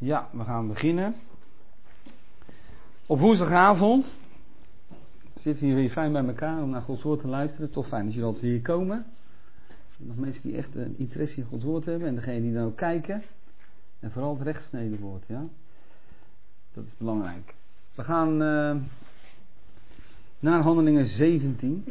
Ja, we gaan beginnen. Op woensdagavond zitten we hier fijn bij elkaar om naar Gods woord te luisteren. Toch fijn dat jullie altijd hier komen. Nog mensen die echt een interesse in Gods woord hebben en degene die dan ook kijken. En vooral het rechtgesneden woord, ja. Dat is belangrijk. We gaan naar Handelingen 17.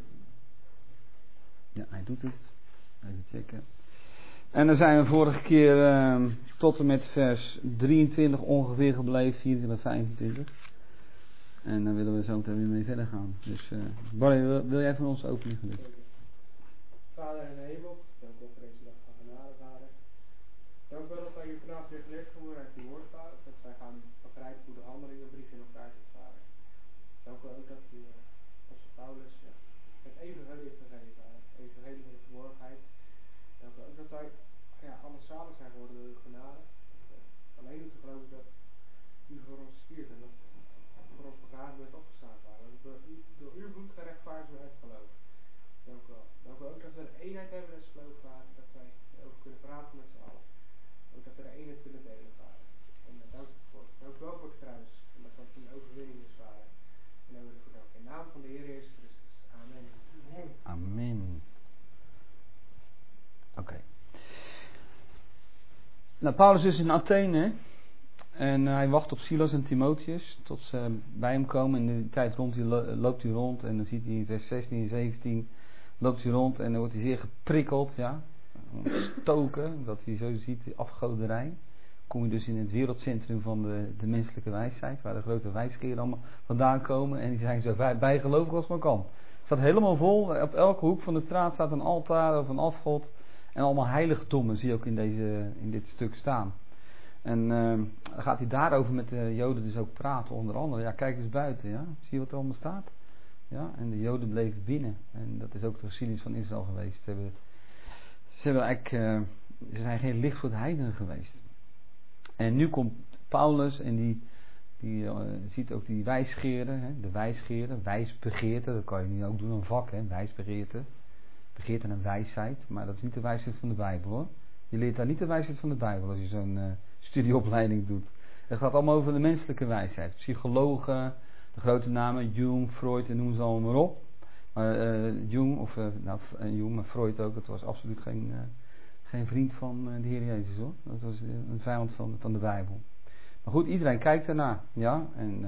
Ja, hij doet het. Even checken. En dan zijn we vorige keer tot en met vers 23 ongeveer gebleven, 24 en 25. En dan willen we zo meteen weer mee verder gaan. Dus Barry, wil jij van ons opening gaan doen? Vader in de hemel, dank u voor deze dag van genade, Vader. Dank u wel dat wij u vanavond weer geleerd geworden uit uw woord, Vader. Dat wij gaan begrijpen hoe de handelingenbrief in elkaar zit, Vader. Dank u ook dat u onze Paulus het evangelie heeft gegeven, Vader. Evangelie van de verborgenheid. Dank u ook dat wij alles zalig zijn geworden door uw genade. Alleen om te geloven dat u voor ons stierf en dat voor ons begraven werd opgestaan, Vader. Dat we door uw bloed gerechtvaardigd zijn uit geloof. Dank u wel. Dank u ook dat we een eenheid hebben in het geloof, Vader. Dat wij erover kunnen praten met z'n allen. Ook dat we de eenheid kunnen delen, Vader. En dank u voor. Dank u wel voor het kruis. En dat dat een overwinning is, Vader. En daar wil ik voor danken. In naam van de Heer Jezus Christus. Amen. Amen. Amen. Oké. Nou, Paulus is in Athene. En hij wacht op Silas en Timotheus tot ze bij hem komen. En in die tijd loopt hij rond. En dan ziet hij in vers 16 en 17 loopt hij rond. En dan wordt hij zeer geprikkeld. Ja, ontstoken. Dat hij zo ziet, die afgoderij. Kom je dus in het wereldcentrum van de menselijke wijsheid. Waar de grote wijskeren allemaal vandaan komen. En die zijn zo bijgelovig als maar kan. Het staat helemaal vol. Op elke hoek van de straat staat een altaar of een afgod. En allemaal heiligdommen zie je ook in dit stuk staan. En dan gaat hij daarover met de Joden dus ook praten, onder andere. Ja, kijk eens buiten, ja. Zie je wat er allemaal staat? Ja, en de Joden bleven binnen. En dat is ook de geschiedenis van Israël geweest. Ze zijn geen licht voor de heidenen geweest. En nu komt Paulus en die ziet ook die wijsgeren, hè, de wijsgeren, wijsbegeerte. Dat kan je nu ook doen, een vak, hè, wijsbegeerte. Begeerte en wijsheid, maar dat is niet de wijsheid van de Bijbel, hoor. Je leert daar niet de wijsheid van de Bijbel als je zo'n studieopleiding doet. Het gaat allemaal over de menselijke wijsheid. Psychologen, de grote namen, Jung, Freud en noem ze allemaal maar op. Maar Jung, maar Freud ook, dat was absoluut geen vriend van de Heer Jezus, hoor. Dat was een vijand van de Bijbel. Maar goed, iedereen kijkt ernaar, ja. En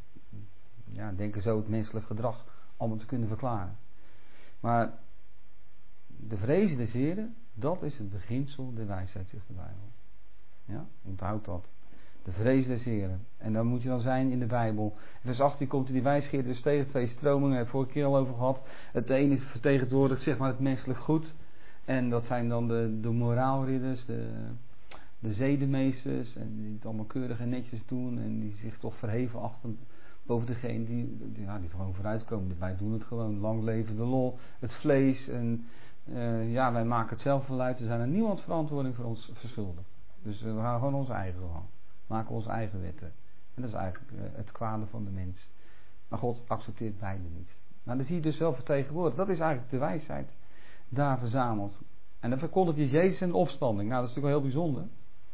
denken zo het menselijk gedrag allemaal te kunnen verklaren. Maar de vrezen des Heren, dat is het beginsel der wijsheid, zegt de Bijbel. Ja, onthoud dat. De vrees des Heren. En dan moet je dan zijn in de Bijbel. In vers 18 komt die wijsgeer dus tegen twee stromingen. Daar heb ik vorige keer al over gehad. Het ene is vertegenwoordigd, zeg maar, het menselijk goed. En dat zijn dan de moraalridders, de zedenmeesters. En die het allemaal keurig en netjes doen. En die zich toch verheven achten boven degene die gewoon vooruitkomen. Wij doen het gewoon. Lang leven de lol. Het vlees. En wij maken het zelf wel uit. We zijn er niemand verantwoording voor ons verschuldigd. Dus we gaan gewoon onze eigen gang. Maken onze eigen wetten. En dat is eigenlijk het kwade van de mens. Maar God accepteert beide niet. Maar dan zie je dus wel vertegenwoordigd. Dat is eigenlijk de wijsheid daar verzameld. En dan verkondigt hij Jezus in de opstanding. Nou, dat is natuurlijk wel heel bijzonder.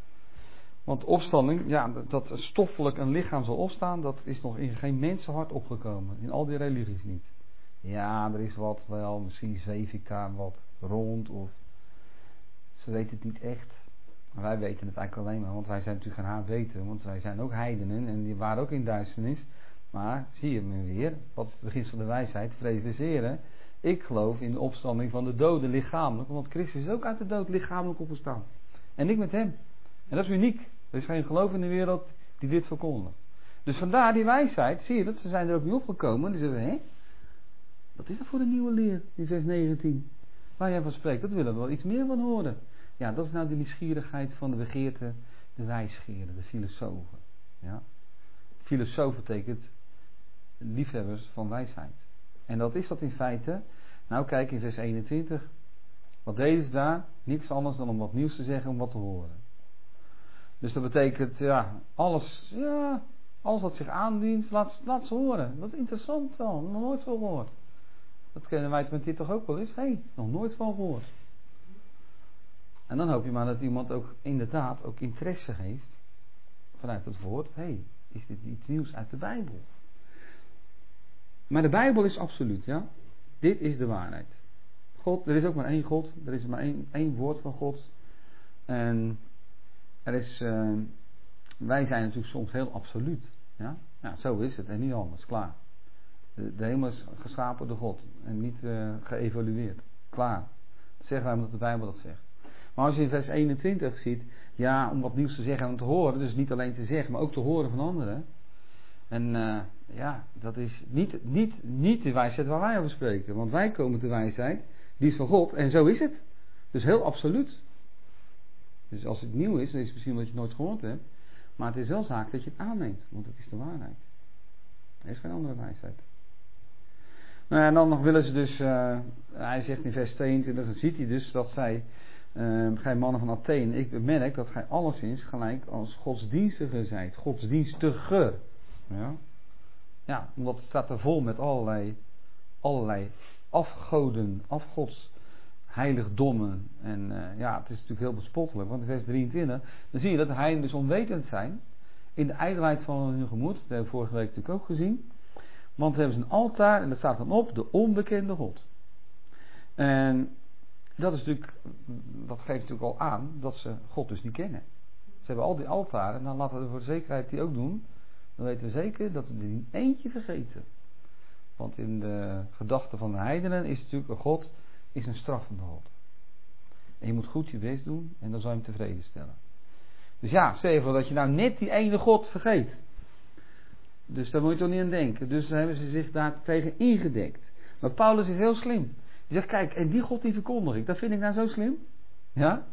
Want opstanding, ja, dat stoffelijk een lichaam zal opstaan, dat is nog in geen mensenhart opgekomen. In al die religies niet. Ja, er is wat wel, misschien zweef ik daar wat rond of ze weten het niet echt. Maar wij weten het eigenlijk alleen maar, want wij zijn natuurlijk geen weten, want wij zijn ook heidenen en die waren ook in duisternis. Maar zie je me weer, wat is het begin van de wijsheid? Vrees des Heren. Ik geloof in de opstanding van de doden lichamelijk, want Christus is ook uit de dood lichamelijk opgestaan. En ik met hem. En dat is uniek. Er is geen geloof in de wereld die dit verkondigt. Dus vandaar die wijsheid, zie je dat, ze zijn er ook niet opgekomen. Die zeggen, hé, wat is dat voor een nieuwe leer in vers 19? Waar jij van spreekt, dat willen we wel iets meer van horen. Ja, dat is nou de nieuwsgierigheid van de begeerte, de wijsgeren, de filosofen. Ja? Filosoof betekent liefhebbers van wijsheid. En dat is dat in feite. Nou, kijk in vers 21. Wat deden ze daar? Niets anders dan om wat nieuws te zeggen, om wat te horen. Dus dat betekent, alles wat zich aandient, laat ze horen. Dat is interessant wel, nog nooit van gehoord. Dat kennen wij met dit toch ook wel eens? Nog nooit van gehoord. En dan hoop je maar dat iemand ook inderdaad ook interesse heeft vanuit het woord, is dit iets nieuws uit de Bijbel? Maar de Bijbel is absoluut, ja. Dit is de waarheid. God, er is ook maar één God, er is maar één woord van God. En er is, wij zijn natuurlijk soms heel absoluut, ja. Ja, zo is het en niet anders, klaar. De hemel is geschapen door God en niet geëvalueerd, klaar. Dat zeggen wij omdat de Bijbel dat zegt. Maar als je in vers 21 ziet, ja, om wat nieuws te zeggen en te horen, dus niet alleen te zeggen, maar ook te horen van anderen. En ja, dat is niet de wijsheid waar wij over spreken. Want wij komen de wijsheid, die is van God, en zo is het. Dus heel absoluut. Dus als het nieuw is, dan is het misschien omdat je het nooit gehoord hebt. Maar het is wel zaak dat je het aanneemt, want het is de waarheid. Er is geen andere wijsheid. Nou, en dan nog willen ze dus, hij zegt in vers 22, dan ziet hij dus dat zij, gij mannen van Athene, ik bemerk dat gij alleszins gelijk als godsdienstiger zijt. Godsdienstiger. Ja. Ja, omdat het staat er vol met allerlei afgoden, afgodsheiligdommen. En ja, het is natuurlijk heel bespottelijk, want in vers 23, dan zie je dat de heidenen dus onwetend zijn in de ijdelheid van hun gemoed. Dat hebben we vorige week natuurlijk ook gezien. Want we hebben ze een altaar en dat staat dan op, de onbekende God. En dat is natuurlijk, dat geeft natuurlijk al aan dat ze God dus niet kennen. Ze hebben al die altaren en dan laten we voor de zekerheid die ook doen. Dan weten we zeker dat we er niet eentje vergeten. Want in de gedachten van de heidenen is natuurlijk een God is een straffende God. En je moet goed je best doen en dan zal je hem tevreden stellen. Dus ja, stel je voor dat je nou net die ene God vergeet. Dus daar moet je toch niet aan denken. Dus dan hebben ze zich daar tegen ingedekt. Maar Paulus is heel slim. Die zegt, kijk, en die God die verkondig ik. Dat vind ik nou zo slim. Ja?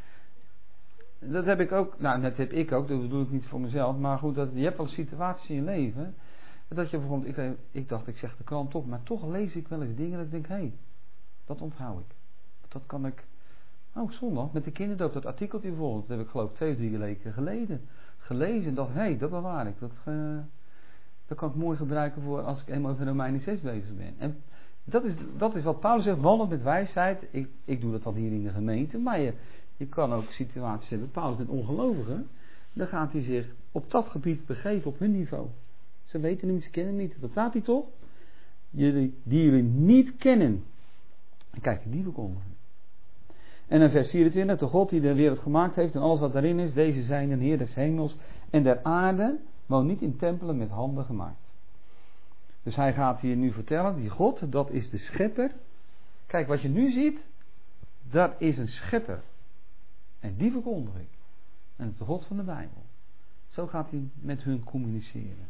Dat heb ik ook. Nou, dat heb ik ook. Dat bedoel ik niet voor mezelf. Maar goed, je hebt wel situaties in je leven. Dat je bijvoorbeeld, ik dacht, ik zeg de krant op. Maar toch lees ik wel eens dingen dat ik denk, hé, dat onthoud ik. Dat kan ik. Oh, zondag, met de kinderdoop, dat artikeltje bijvoorbeeld. Dat heb ik geloof 2 of 3 weken geleden gelezen. En dacht, hé, dat bewaar ik. Dat kan ik mooi gebruiken voor als ik eenmaal over Romeinen 6 bezig ben. En dat is wat Paulus zegt, wandelt met wijsheid. Ik doe dat dan hier in de gemeente. Maar je kan ook situaties hebben. Paulus met ongelovigen. Dan gaat hij zich op dat gebied begeven op hun niveau. Ze weten hem niet, ze kennen hem niet. Dat staat hij toch? Die jullie niet kennen. En kijk, die verkondigen. En in vers 24, de God die de wereld gemaakt heeft en alles wat daarin is, deze zijn een Heer des hemels en der aarde, woont niet in tempelen met handen gemaakt. Dus hij gaat hier nu vertellen, die God, dat is de schepper. Kijk, wat je nu ziet, dat is een schepper. En die verkondig ik. En het is de God van de Bijbel. Zo gaat hij met hun communiceren.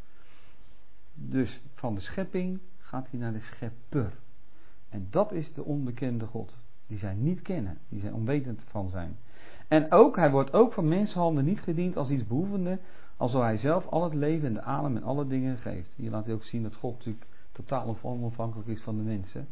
Dus van de schepping gaat hij naar de schepper. En dat is de onbekende God. Die zij niet kennen. Die zij onwetend van zijn. En ook, hij wordt ook van mensenhanden niet gediend als iets behoevende. Alsof hij zelf al het leven en de adem en alle dingen geeft. Hier laat hij ook zien dat God natuurlijk totaal onafhankelijk is van de mensen.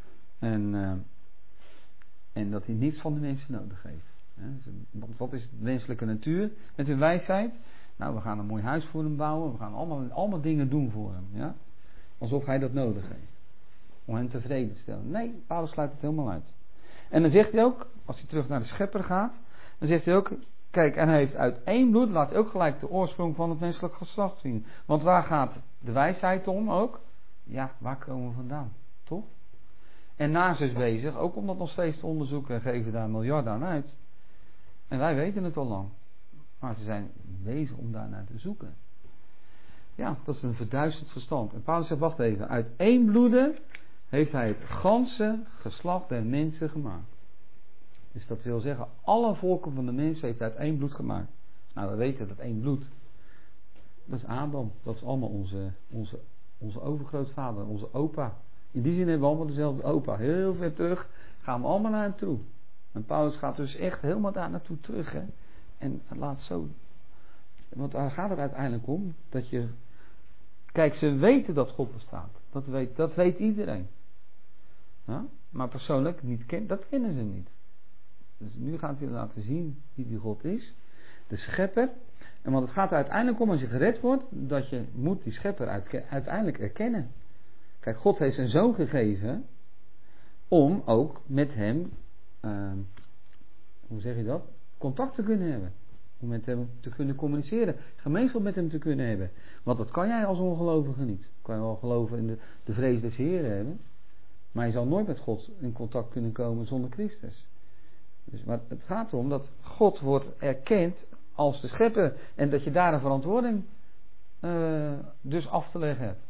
En dat hij niets van de mensen nodig heeft. Want wat is de menselijke natuur met hun wijsheid? Nou, we gaan een mooi huis voor hem bouwen. We gaan allemaal dingen doen voor hem. Ja? Alsof hij dat nodig heeft. Om hem tevreden te stellen. Nee, Paulus sluit het helemaal uit. En dan zegt hij ook, als hij terug naar de schepper gaat. Dan zegt hij ook, kijk, en hij heeft uit één bloed, laat hij ook gelijk de oorsprong van het menselijk geslacht zien. Want waar gaat de wijsheid om ook? Ja, waar komen we vandaan? Toch? En NASA is bezig, ook om dat nog steeds te onderzoeken en geven daar miljarden aan uit. En wij weten het al lang. Maar ze zijn bezig om daar naar te zoeken. Ja, dat is een verduisterd verstand. En Paulus zegt, wacht even, uit één bloede heeft hij het ganse geslacht der mensen gemaakt. Dus dat wil zeggen, alle volken van de mensen heeft hij uit één bloed gemaakt. Nou, we weten dat één bloed, dat is Adam. Dat is allemaal onze overgrootvader, onze opa. In die zin hebben we allemaal dezelfde opa. Heel ver terug gaan we allemaal naar hem toe. En Paulus gaat dus echt helemaal daar naartoe terug. Hè? En laat zo. Want daar gaat het uiteindelijk om. Dat je. Kijk, ze weten dat God bestaat. Dat weet iedereen. Ja? Maar persoonlijk, dat kennen ze niet. Dus nu gaat hij laten zien wie die God is. De schepper. En want het gaat er uiteindelijk om als je gered wordt. Dat je moet die schepper uiteindelijk erkennen. Kijk, God heeft zijn zoon gegeven. Om ook met hem. Hoe zeg je dat? Contact te kunnen hebben. Om met hem te kunnen communiceren. Gemeenschap met hem te kunnen hebben. Want dat kan jij als ongelovige niet. Kan je wel geloven in de vrees des Heren hebben. Maar je zal nooit met God in contact kunnen komen zonder Christus. Dus, maar het gaat erom dat God wordt erkend als de schepper. En dat je daar een verantwoording dus af te leggen hebt.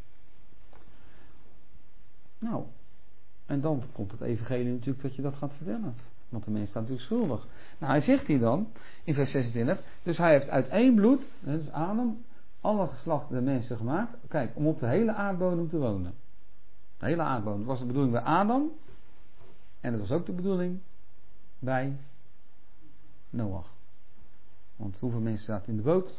Nou, en dan komt het evangelie natuurlijk dat je dat gaat vertellen. Want de mens staat natuurlijk schuldig. Nou, hij zegt hier dan, in vers 26, dus hij heeft uit één bloed, dus Adam, alle geslachten der mensen gemaakt. Kijk, om op de hele aardbodem te wonen. De hele aardbodem. Dat was de bedoeling bij Adam. En dat was ook de bedoeling bij Noach. Want hoeveel mensen zaten in de boot?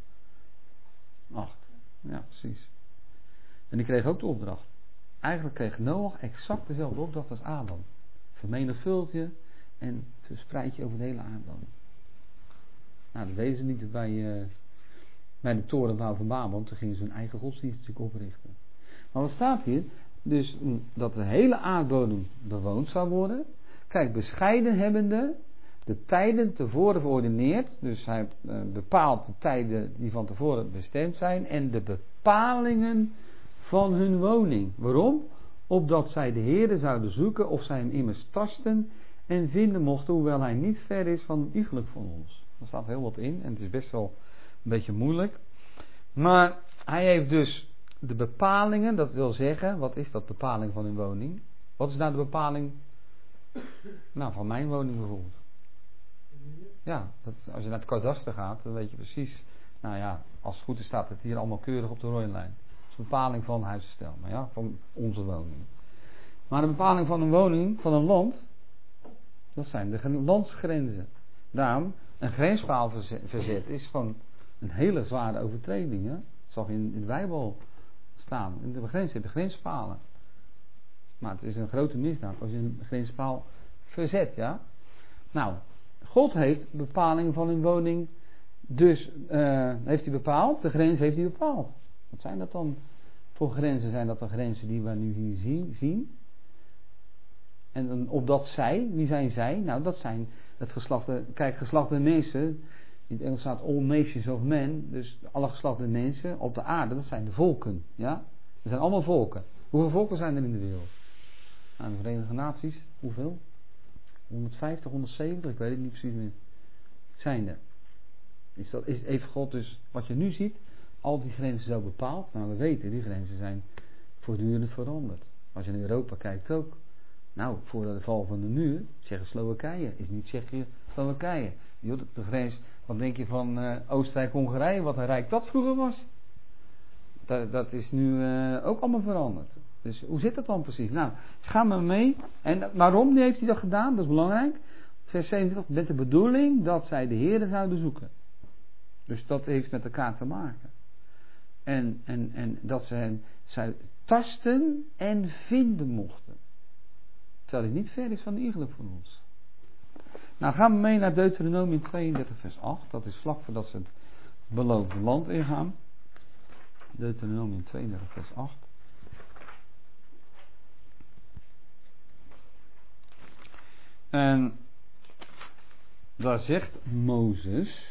8. Ja, precies. En die kregen ook de opdracht. Eigenlijk kreeg Noach exact dezelfde opdracht als Adam. Vermenigvuldig je en verspreid je over de hele aardbodem. Nou, dat deden ze niet bij de torenbouw van Babel. Toen gingen ze hun eigen godsdienst natuurlijk oprichten. Maar wat staat hier? Dus dat de hele aardbodem bewoond zou worden. Kijk, bescheiden hebbende de tijden tevoren verordeneerd. Dus hij bepaalt de tijden die van tevoren bestemd zijn. En de bepalingen van hun woning. Waarom? Opdat zij de Heere zouden zoeken of zij hem immers tasten en vinden mochten, hoewel hij niet ver is van iegelijk van ons. Er staat heel wat in en het is best wel een beetje moeilijk. Maar hij heeft dus de bepalingen, dat wil zeggen, wat is dat bepaling van hun woning? Wat is nou de bepaling nou, van mijn woning bijvoorbeeld? Ja, als je naar het kadaster gaat, dan weet je precies. Nou ja, als het goed is staat het hier allemaal keurig op de rode lijn. Dat is de bepaling van huisstijl, maar ja, van onze woning. Maar de bepaling van een woning, van een land, dat zijn de landsgrenzen. Daarom, een grenspaal verzet is gewoon een hele zware overtreding. Hè? Dat zag je in de Bijbel staan. In de grens heb je grenspalen. Maar het is een grote misdaad als je een grenspaal verzet. Ja? Nou, God heeft bepalingen van een woning. Dus heeft hij bepaald. De grens heeft hij bepaald. Wat zijn dat dan voor grenzen? Zijn dat de grenzen die we nu hier zien? En dan opdat zij, wie zijn zij? Nou, dat zijn het geslacht. Kijk, geslacht der mensen. In het Engels staat all nations of men. Dus alle geslachten mensen op de aarde, dat zijn de volken. Ja? Dat zijn allemaal volken. Hoeveel volken zijn er in de wereld? Nou, de Verenigde Naties, hoeveel? 150, 170, ik weet het niet precies meer. Zijn er. Is even God dus, wat je nu ziet, al die grenzen zo bepaald? Nou, we weten, die grenzen zijn voortdurend veranderd. Als je in Europa kijkt ook. Nou, voor de val van de muur, Tsjechoslowakije, is niet Tsjechoslowakije. De grens, wat denk je van Oostenrijk-Hongarije, wat een rijk dat vroeger was? Dat is nu ook allemaal veranderd. Dus hoe zit dat dan precies? Nou, ga maar mee. En waarom heeft hij dat gedaan? Dat is belangrijk. Vers 27, met de bedoeling dat zij de Heere zouden zoeken. Dus dat heeft met elkaar te maken. En dat ze hem tasten en vinden mochten. Terwijl hij niet ver is van de iegelijk van ons. Nou, gaan we mee naar Deuteronomium 32 vers 8. Dat is vlak voordat ze het beloofde land ingaan. Deuteronomium 32 vers 8. En daar zegt Mozes.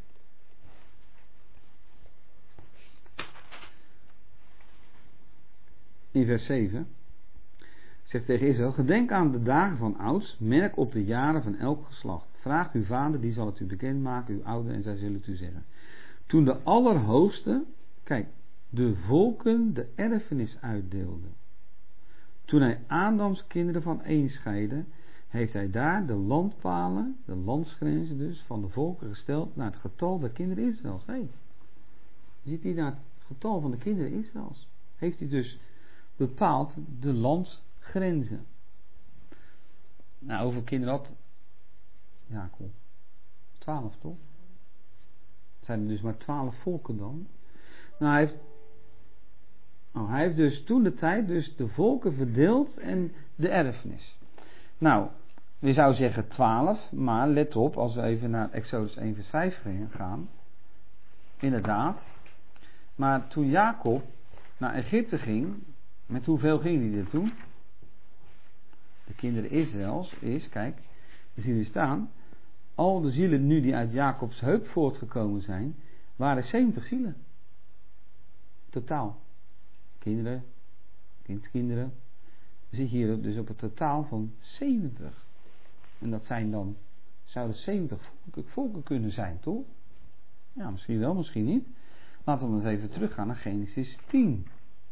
In vers 7. Zegt tegen Israël: gedenk aan de dagen van ouds, merk op de jaren van elk geslacht. Vraag uw vader, die zal het u bekendmaken, uw ouder, en zij zullen het u zeggen. Toen de Allerhoogste, kijk, de volken de erfenis uitdeelde. Toen hij Adams kinderen van een scheidde, heeft hij daar de landpalen, de landsgrenzen dus, van de volken gesteld naar het getal der kinderen Israëls. Hey, ziet hij naar het getal van de kinderen Israëls? Heeft hij dus bepaald de landsgrenzen. Nou, hoeveel kinderen had Jacob? 12 toch? Zijn er dus maar 12 volken dan? Nou, hij heeft dus toen de tijd dus de volken verdeeld en de erfenis. Nou, we zouden zeggen 12, maar let op, als we even naar Exodus 1 vers 5 gaan. Inderdaad. Maar toen Jacob naar Egypte ging, met hoeveel ging hij er toen? De kinderen Israëls is, kijk, we zien hier staan, al de zielen nu die uit Jacobs heup voortgekomen zijn, waren 70 zielen. Totaal. Kinderen, kindskinderen. Dan zit je hier dus op een totaal van 70. En dat zouden 70 volken kunnen zijn, toch? Ja, misschien wel, misschien niet. Laten we eens even teruggaan naar Genesis 10.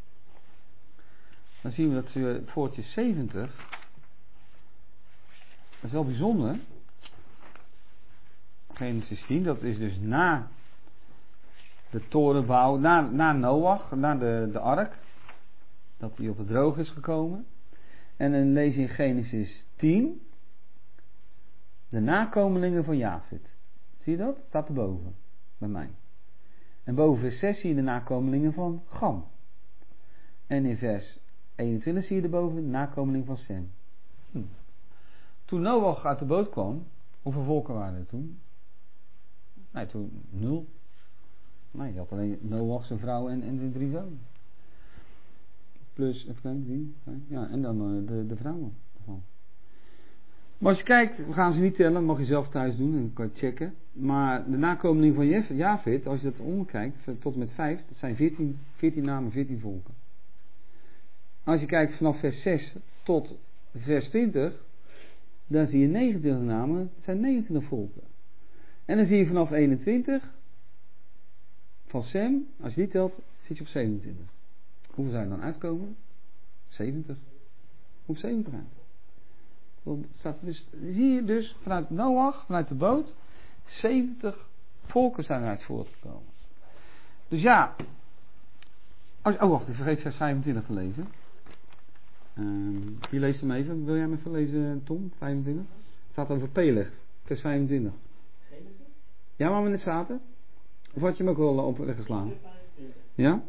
Dan zien we dat ze voortje 70. Dat is wel bijzonder. Genesis 10, dat is dus na de torenbouw, na Noach, na de ark. Dat hij op het droog is gekomen. En dan lees je in Genesis 10. De nakomelingen van Jafet. Zie je dat? Staat erboven. Bij mij. En boven vers 6 zie je de nakomelingen van Gam. En in vers 21 zie je erboven de nakomeling van Sem. Toen Noach uit de boot kwam, hoeveel volken waren er toen? Nee, toen 0. Nee, je had alleen Noach, zijn vrouw en de 3 zonen. Plus, even kijken, 3, 5, ja, en dan de vrouwen. Maar als je kijkt, we gaan ze niet tellen, dat mag je zelf thuis doen en dan kan je checken. Maar de nakomeling van Jafet, als je dat omkijkt, tot en met 5, dat zijn 14 namen, 14 volken. Als je kijkt vanaf vers 6 tot vers 20, dan zie je 29 namen, het zijn 29 volken. En dan zie je vanaf 21 van Sem, als je die telt, zit je op 27. Hoeveel zou je dan uitkomen? 70. Op 70 uit. Dus zie je dus vanuit Noach, vanuit de boot, 70 volken zijn eruit voortgekomen. Dus ja, wacht, ik vergeet vers 25 te lezen. Wie leest hem even? Wil jij hem even lezen, Tom? 25? Het staat over Peleg, vers 25. Ja, waar we net zaten? Of had je hem ook wel op weggeslaan? Ja?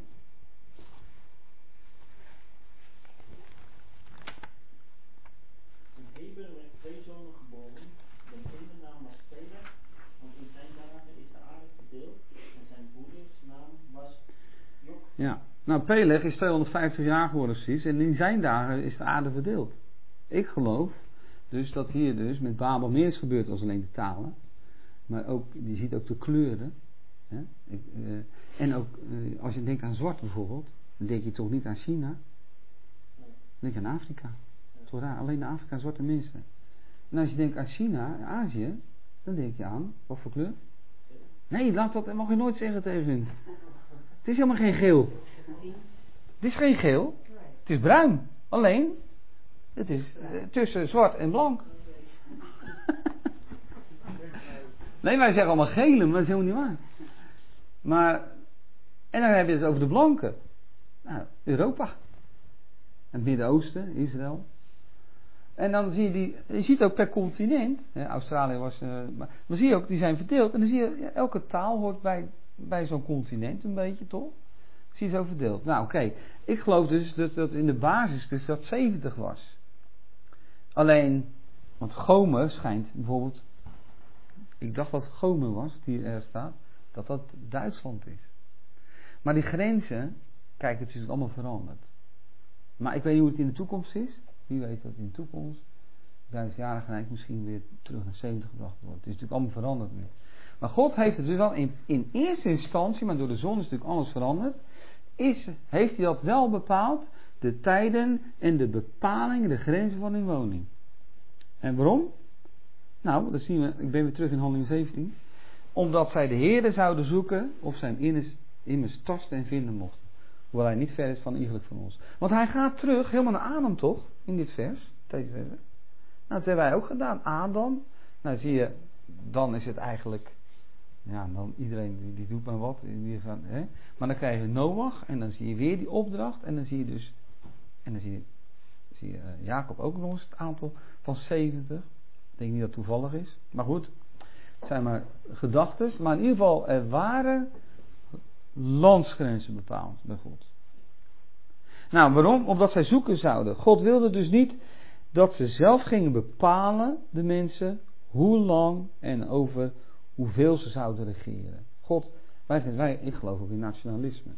Ja, nou Peleg is 250 jaar geworden precies en in zijn dagen is de aarde verdeeld. Ik geloof dus dat hier dus met Babel meer is gebeurd dan alleen de talen, maar ook, je ziet ook de kleuren. Hè? En ook als je denkt aan zwart bijvoorbeeld, dan denk je toch niet aan China, dan denk je aan Afrika. Toch raar, alleen in Afrika zwarte mensen. En als je denkt aan China, Azië, dan denk je aan, wat voor kleur? Nee, dat mag je nooit zeggen tegen hun. Het is helemaal geen geel. Het is geen geel. Het is bruin. Alleen, het is tussen zwart en blank. Nee, wij zeggen allemaal gele, maar dat is helemaal niet waar. Maar, en dan heb je het over de blanken. Nou, Europa. Het Midden-Oosten, Israël. En dan zie je ziet ook per continent. Australië was, maar zie je ook, die zijn verdeeld. En dan zie je, elke taal hoort bij zo'n continent een beetje, toch? Zie je zo verdeeld. Nou, oké. Ik geloof dus dat in de basis dus dat 70 was. Alleen, want Gomer schijnt bijvoorbeeld, ik dacht dat Gomer was, die er staat, dat Duitsland is. Maar die grenzen, kijk, het is natuurlijk allemaal veranderd. Maar ik weet niet hoe het in de toekomst is. Wie weet dat in de toekomst, 1000-jarig rijk misschien weer terug naar 70 gebracht wordt. Het is natuurlijk allemaal veranderd nu. Maar God heeft het dus wel in eerste instantie, maar door de zon is natuurlijk alles veranderd, heeft hij dat wel bepaald, de tijden en de bepalingen, de grenzen van hun woning. En waarom? Nou, dat zien we, ik ben weer terug in Handelingen 17. Omdat zij de Heere zouden zoeken of zij hem immers tasten en vinden mochten. Hoewel hij niet ver is van iegelijk van ons. Want hij gaat terug, helemaal naar Adam toch, in dit vers. Nou, dat hebben wij ook gedaan. Adam, nou zie je, dan is het eigenlijk, ja, dan iedereen die doet maar wat. Maar dan krijg je Noach en dan zie je weer die opdracht. En dan zie je dus, en dan zie je Jacob ook nog eens het aantal van 70. Ik denk niet dat het toevallig is. Maar goed, het zijn maar gedachtes. Maar in ieder geval, er waren landsgrenzen bepaald bij God. Nou, waarom? Omdat zij zoeken zouden. God wilde dus niet dat ze zelf gingen bepalen, de mensen, hoe lang en over hoeveel ze zouden regeren. God, ik geloof ook in nationalisme.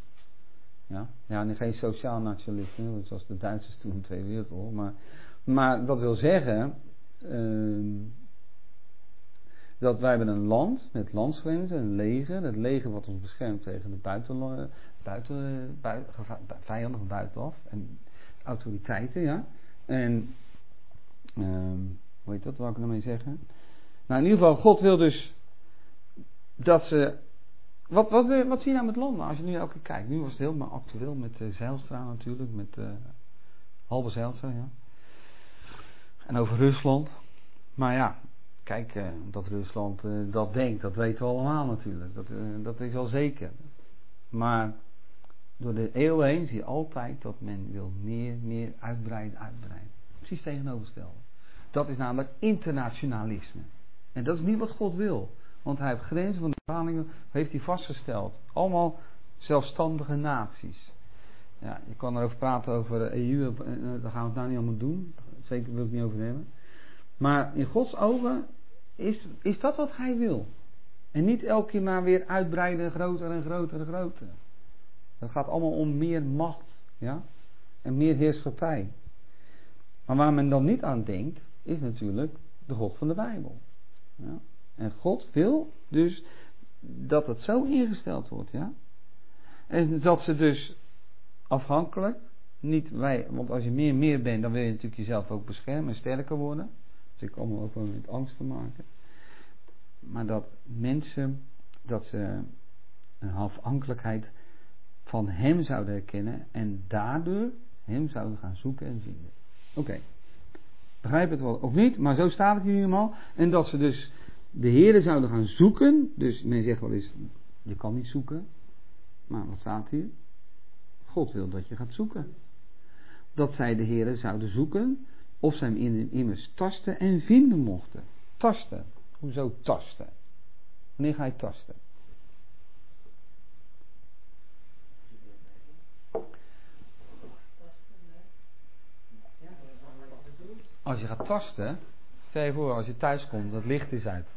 Ja, geen sociaal nationalisme, zoals de Duitsers toen in de Tweede Wereldoorlog. Maar dat wil zeggen, dat wij hebben een land met landsgrenzen, een leger. Het leger wat ons beschermt tegen de vijanden van buitenaf. En autoriteiten, ja. En, hoe heet dat, wat ik nou mee zeggen? Nou, in ieder geval, God wil dus dat ze... Wat zie je nou met landen? Als je nu elke keer kijkt. Nu was het helemaal actueel met Zijlstra natuurlijk. Met Halbe Zijlstra, ja. En over Rusland. Maar ja, kijk, dat Rusland dat denkt, dat weten we allemaal natuurlijk. Dat is al zeker. Maar door de eeuwen heen zie je altijd dat men wil meer uitbreiden. Precies tegenovergestelde. Dat is namelijk internationalisme. En dat is niet wat God wil. Want hij heeft grenzen van de bepalingen, heeft hij vastgesteld. Allemaal zelfstandige naties. Ja, je kan erover praten over EU, daar gaan we het nou niet allemaal doen. Zeker wil ik het niet over hebben. Maar in Gods ogen is dat wat hij wil. En niet elke keer maar weer uitbreiden, groter en groter en groter. Het gaat allemaal om meer macht. Ja? En meer heerschappij. Maar waar men dan niet aan denkt, is natuurlijk de God van de Bijbel. Ja? En God wil dus dat het zo ingesteld wordt. Ja? En dat ze dus afhankelijk, niet wij, want als je meer bent, dan wil je natuurlijk jezelf ook beschermen en sterker worden. Dat is allemaal ook wel met angst te maken. Maar dat mensen, dat ze een afhankelijkheid van hem zouden herkennen en daardoor hem zouden gaan zoeken en vinden. Oké. Begrijp het wel of niet, maar zo staat het hier helemaal. En dat ze dus de Heere zouden gaan zoeken. Dus men zegt wel eens, je kan niet zoeken. Maar wat staat hier? God wil dat je gaat zoeken. Dat zij de Heere zouden zoeken, of zij hem immers tasten en vinden mochten. Tasten. Hoezo tasten? Wanneer ga je tasten? Als je gaat tasten, stel je voor als je thuis komt, dat licht is uit.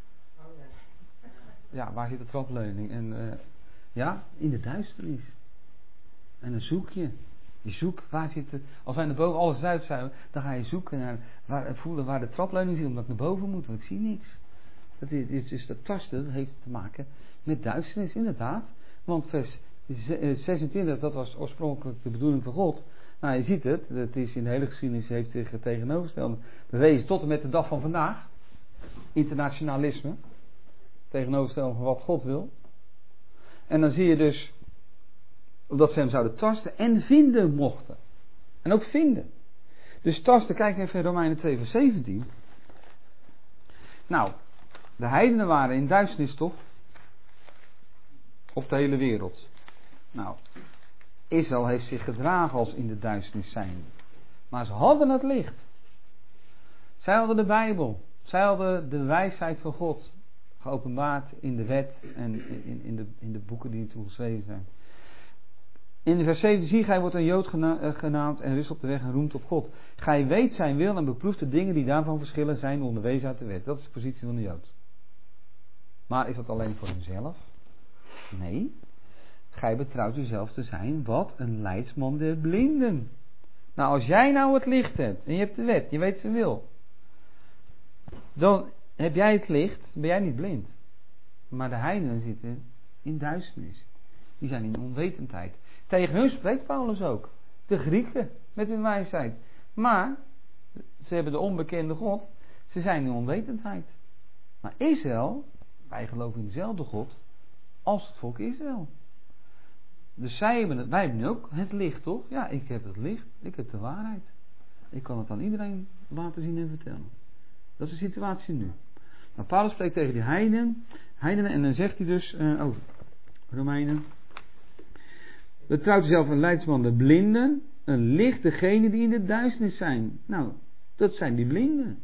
Ja, waar zit de trapleuning? En ja, in de duisternis. En dan zoek je. Je zoekt, waar zit het? Als wij naar boven alles uit zijn, dan ga je zoeken naar voelen waar de trapleuning zit, omdat ik naar boven moet, want ik zie niks. Dat is dus dat tasten, dat heeft te maken met duisternis, inderdaad. Want vers 26, dat was oorspronkelijk de bedoeling van God. Nou, je ziet het, het is in de hele geschiedenis heeft zich tegenovergesteld bewezen tot en met de dag van vandaag. Internationalisme. Tegenovergesteld van wat God wil. En dan zie je dus dat ze hem zouden tasten en vinden mochten. En ook vinden. Dus tasten, kijk even in Romeinen 2 vers 17. Nou, de heidenen waren in duisternis toch? Of de hele wereld? Nou, Israël heeft zich gedragen als in de duisternis zijn. Maar ze hadden het licht. Zij hadden de Bijbel. Zij hadden de wijsheid van God. Geopenbaard in de wet en in de boeken die toen geschreven zijn. In vers 17 zie gij wordt een Jood genaamd en rust op de weg en roemt op God. Gij weet zijn wil en beproeft de dingen die daarvan verschillen zijn onderwezen uit de wet. Dat is de positie van de Jood. Maar is dat alleen voor hemzelf? Nee. Gij betrouwt uzelf te zijn wat een leidsman der blinden. Nou, als jij nou het licht hebt en je hebt de wet, je weet zijn wil. Dan heb jij het licht, ben jij niet blind. Maar de heidenen zitten in duisternis. Die zijn in onwetendheid. Tegen hun spreekt Paulus ook. De Grieken met hun wijsheid. Maar ze hebben de onbekende God. Ze zijn in onwetendheid. Maar Israël, wij geloven in dezelfde God als het volk Israël. Dus wij hebben nu ook het licht, toch? Ja, ik heb het licht. Ik heb de waarheid. Ik kan het aan iedereen laten zien en vertellen. Dat is de situatie nu. Maar Paulus spreekt tegen die heidenen en dan zegt hij dus, Romeinen. Betrouwt zelf een leidsman de blinden, een licht degene die in de duisternis zijn. Nou, dat zijn die blinden.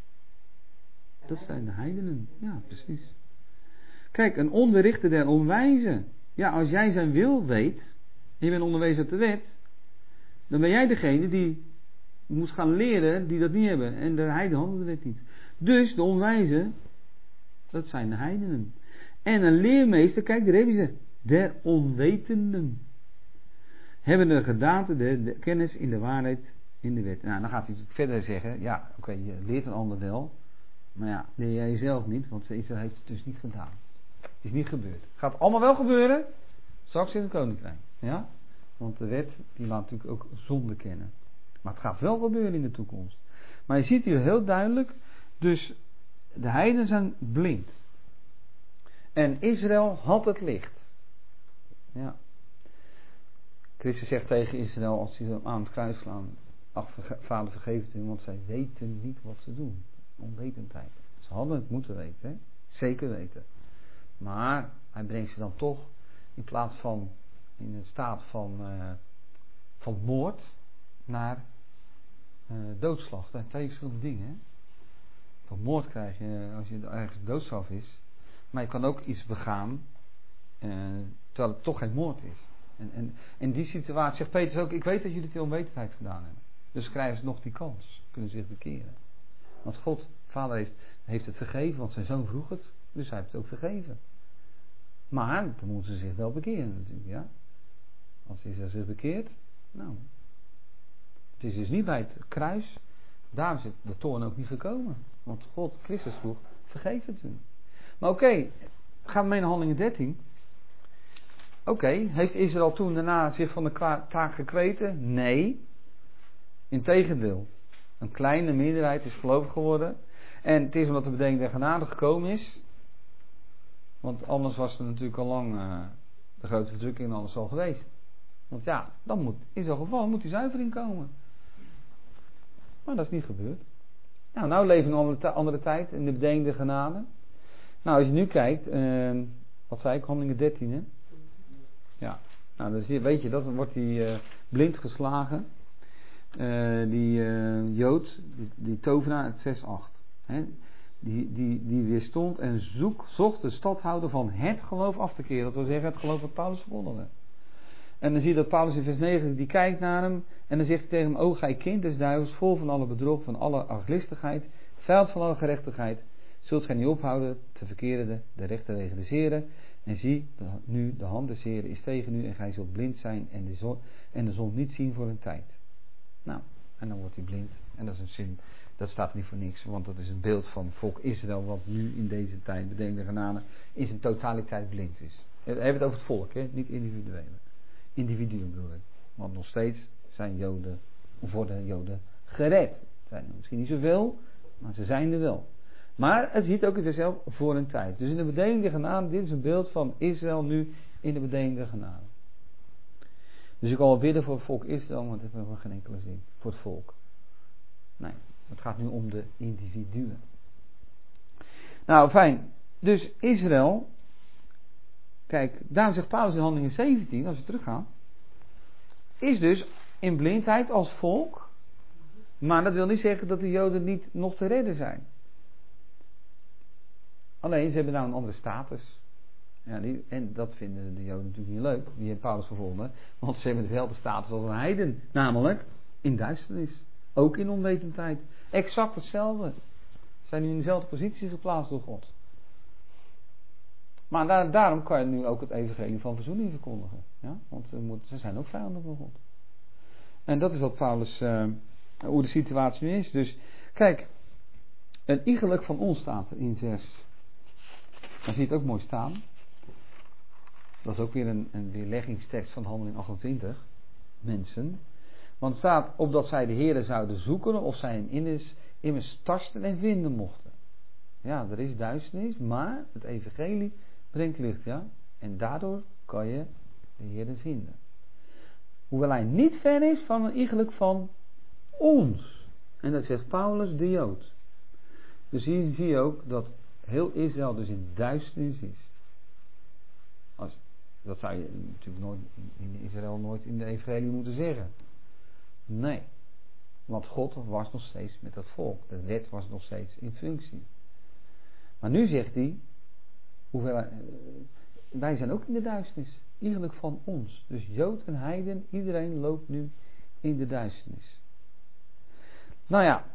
Dat zijn de heidenen. Ja, precies. Kijk, een onderrichter der onwijzen. Ja, als jij zijn wil weet, en je bent onderwezen uit de wet, dan ben jij degene die moet gaan leren die dat niet hebben. En de heidenen handelen de wet niet. Dus de onwijzen, dat zijn de heidenen. En een leermeester, kijk, daar heb je ze. Der onwetenden. Hebben de gedaante, de kennis in de waarheid, in de wet. Nou, dan gaat hij natuurlijk verder zeggen, ja, oké, je leert een ander wel. Maar ja, deed jij zelf niet, want Israël heeft het dus niet gedaan. Het is niet gebeurd. Het gaat allemaal wel gebeuren, straks in het koninkrijk. Ja? Want de wet, die laat natuurlijk ook zonde kennen. Maar het gaat wel gebeuren in de toekomst. Maar je ziet hier heel duidelijk, dus de heidenen zijn blind. En Israël had het licht. Ja. Christus zegt tegen Israël, als hij aan het kruis slaan, ach, Vader vergeef het hun, want zij weten niet wat ze doen. Onwetendheid. Ze hadden het moeten weten, hè? Zeker weten. Maar hij brengt ze dan toch, in plaats van in een staat van moord, naar doodslag. Dat zijn twee verschillende dingen. Hè? Van moord krijg je als je ergens doodstraf is. Maar je kan ook iets begaan terwijl het toch geen moord is. En in die situatie zegt Petrus ook, ik weet dat jullie het in onwetendheid gedaan hebben. Dus krijgen ze nog die kans. Kunnen zich bekeren. Want God, Vader heeft het vergeven, want zijn zoon vroeg het. Dus hij heeft het ook vergeven. Maar dan moeten ze zich wel bekeren natuurlijk. Ja? Als Israël zich bekeert, nou. Het is dus niet bij het kruis. Daarom is de toorn ook niet gekomen. Want God, Christus vroeg, vergeef het hun. Maar oké, gaan we mee naar Handelingen 13. Oké, heeft Israël toen daarna zich van de taak gekweten? Nee. Integendeel. Een kleine meerderheid is gelovig geworden. En het is omdat de bedenking der genade gekomen is. Want anders was er natuurlijk al lang de grote verdrukking en alles al geweest. Want ja, dan moet Israël gevallen, moet die zuivering komen. Maar dat is niet gebeurd. Nou leven we in een andere tijd, in de bedenking der genade. Nou, als je nu kijkt, wat zei ik, Handelingen 13, hè? Ja, nou, dan weet je, dat wordt die blind geslagen. Die Jood, die tovenaar, het vers 8. Hè? Die weerstond en zocht de stadhouder van het geloof af te keren. Dat wil zeggen, het geloof wat Paulus verkondigde. En dan zie je dat Paulus in vers 9, die kijkt naar hem. En dan zegt hij tegen hem, o gij kind des duivels, vol van alle bedrog, van alle arglistigheid, vijand van alle gerechtigheid. Zult gij niet ophouden te verkeren de rechte wegen des Heren. En zie, nu de hand des Heren is tegen u en gij zult blind zijn en de zon niet zien voor een tijd. Nou, en dan wordt hij blind. En dat is een zin, dat staat niet voor niks, want dat is een beeld van volk Israël, wat nu in deze tijd, bedenk de genade, in zijn totaliteit blind is. We hebben het over het volk, hè? Niet individuele. Individuen bedoel ik. Want nog steeds zijn Joden, worden Joden gered. Het zijn er misschien niet zoveel, maar ze zijn er wel. Maar het ziet ook in zichzelf voor een tijd. Dus in de bedeling der genade, dit is een beeld van Israël nu in de bedeling der genade. Dus ik kan wel bidden voor het volk Israël, maar dat heeft nog geen enkele zin. Voor het volk. Nee, het gaat nu om de individuen. Nou, fijn. Dus Israël, kijk, daarom zegt Paulus in Handelingen 17, als we teruggaan, is dus in blindheid als volk, maar dat wil niet zeggen dat de Joden niet nog te redden zijn. Alleen, ze hebben nou een andere status. Ja, en dat vinden de Joden natuurlijk niet leuk. Die heeft Paulus gevonden. Want ze hebben dezelfde status als een heiden. Namelijk in duisternis. Ook in onwetendheid. Exact hetzelfde. Ze zijn nu in dezelfde positie geplaatst door God. Maar daarom kan je nu ook het evangelie van verzoening verkondigen. Ja? Want ze zijn ook vijanden van God. En dat is wat Paulus, hoe de situatie nu is. Dus kijk, een iegelijk van ons staat er in vers. Dan zie je het ook mooi staan. Dat is ook weer een weerleggingstekst van Handelingen 28. Mensen. Want het staat, opdat zij de Heere zouden zoeken, of zij hem immers tasten en vinden mochten. Ja, er is duisternis, maar het evangelie brengt licht, ja. En daardoor kan je de Heere vinden. Hoewel hij niet ver is van een iegelijk van ons. En dat zegt Paulus de Jood. Dus hier zie je ook dat heel Israël dus in duisternis is. Dat zou je natuurlijk nooit in Israël nooit in de evangelie moeten zeggen. Nee. Want God was nog steeds met dat volk. De wet was nog steeds in functie. Maar nu zegt hij, wij zijn ook in de duisternis. Iegelijk van ons. Dus Jood en heiden, iedereen loopt nu in de duisternis. Nou ja.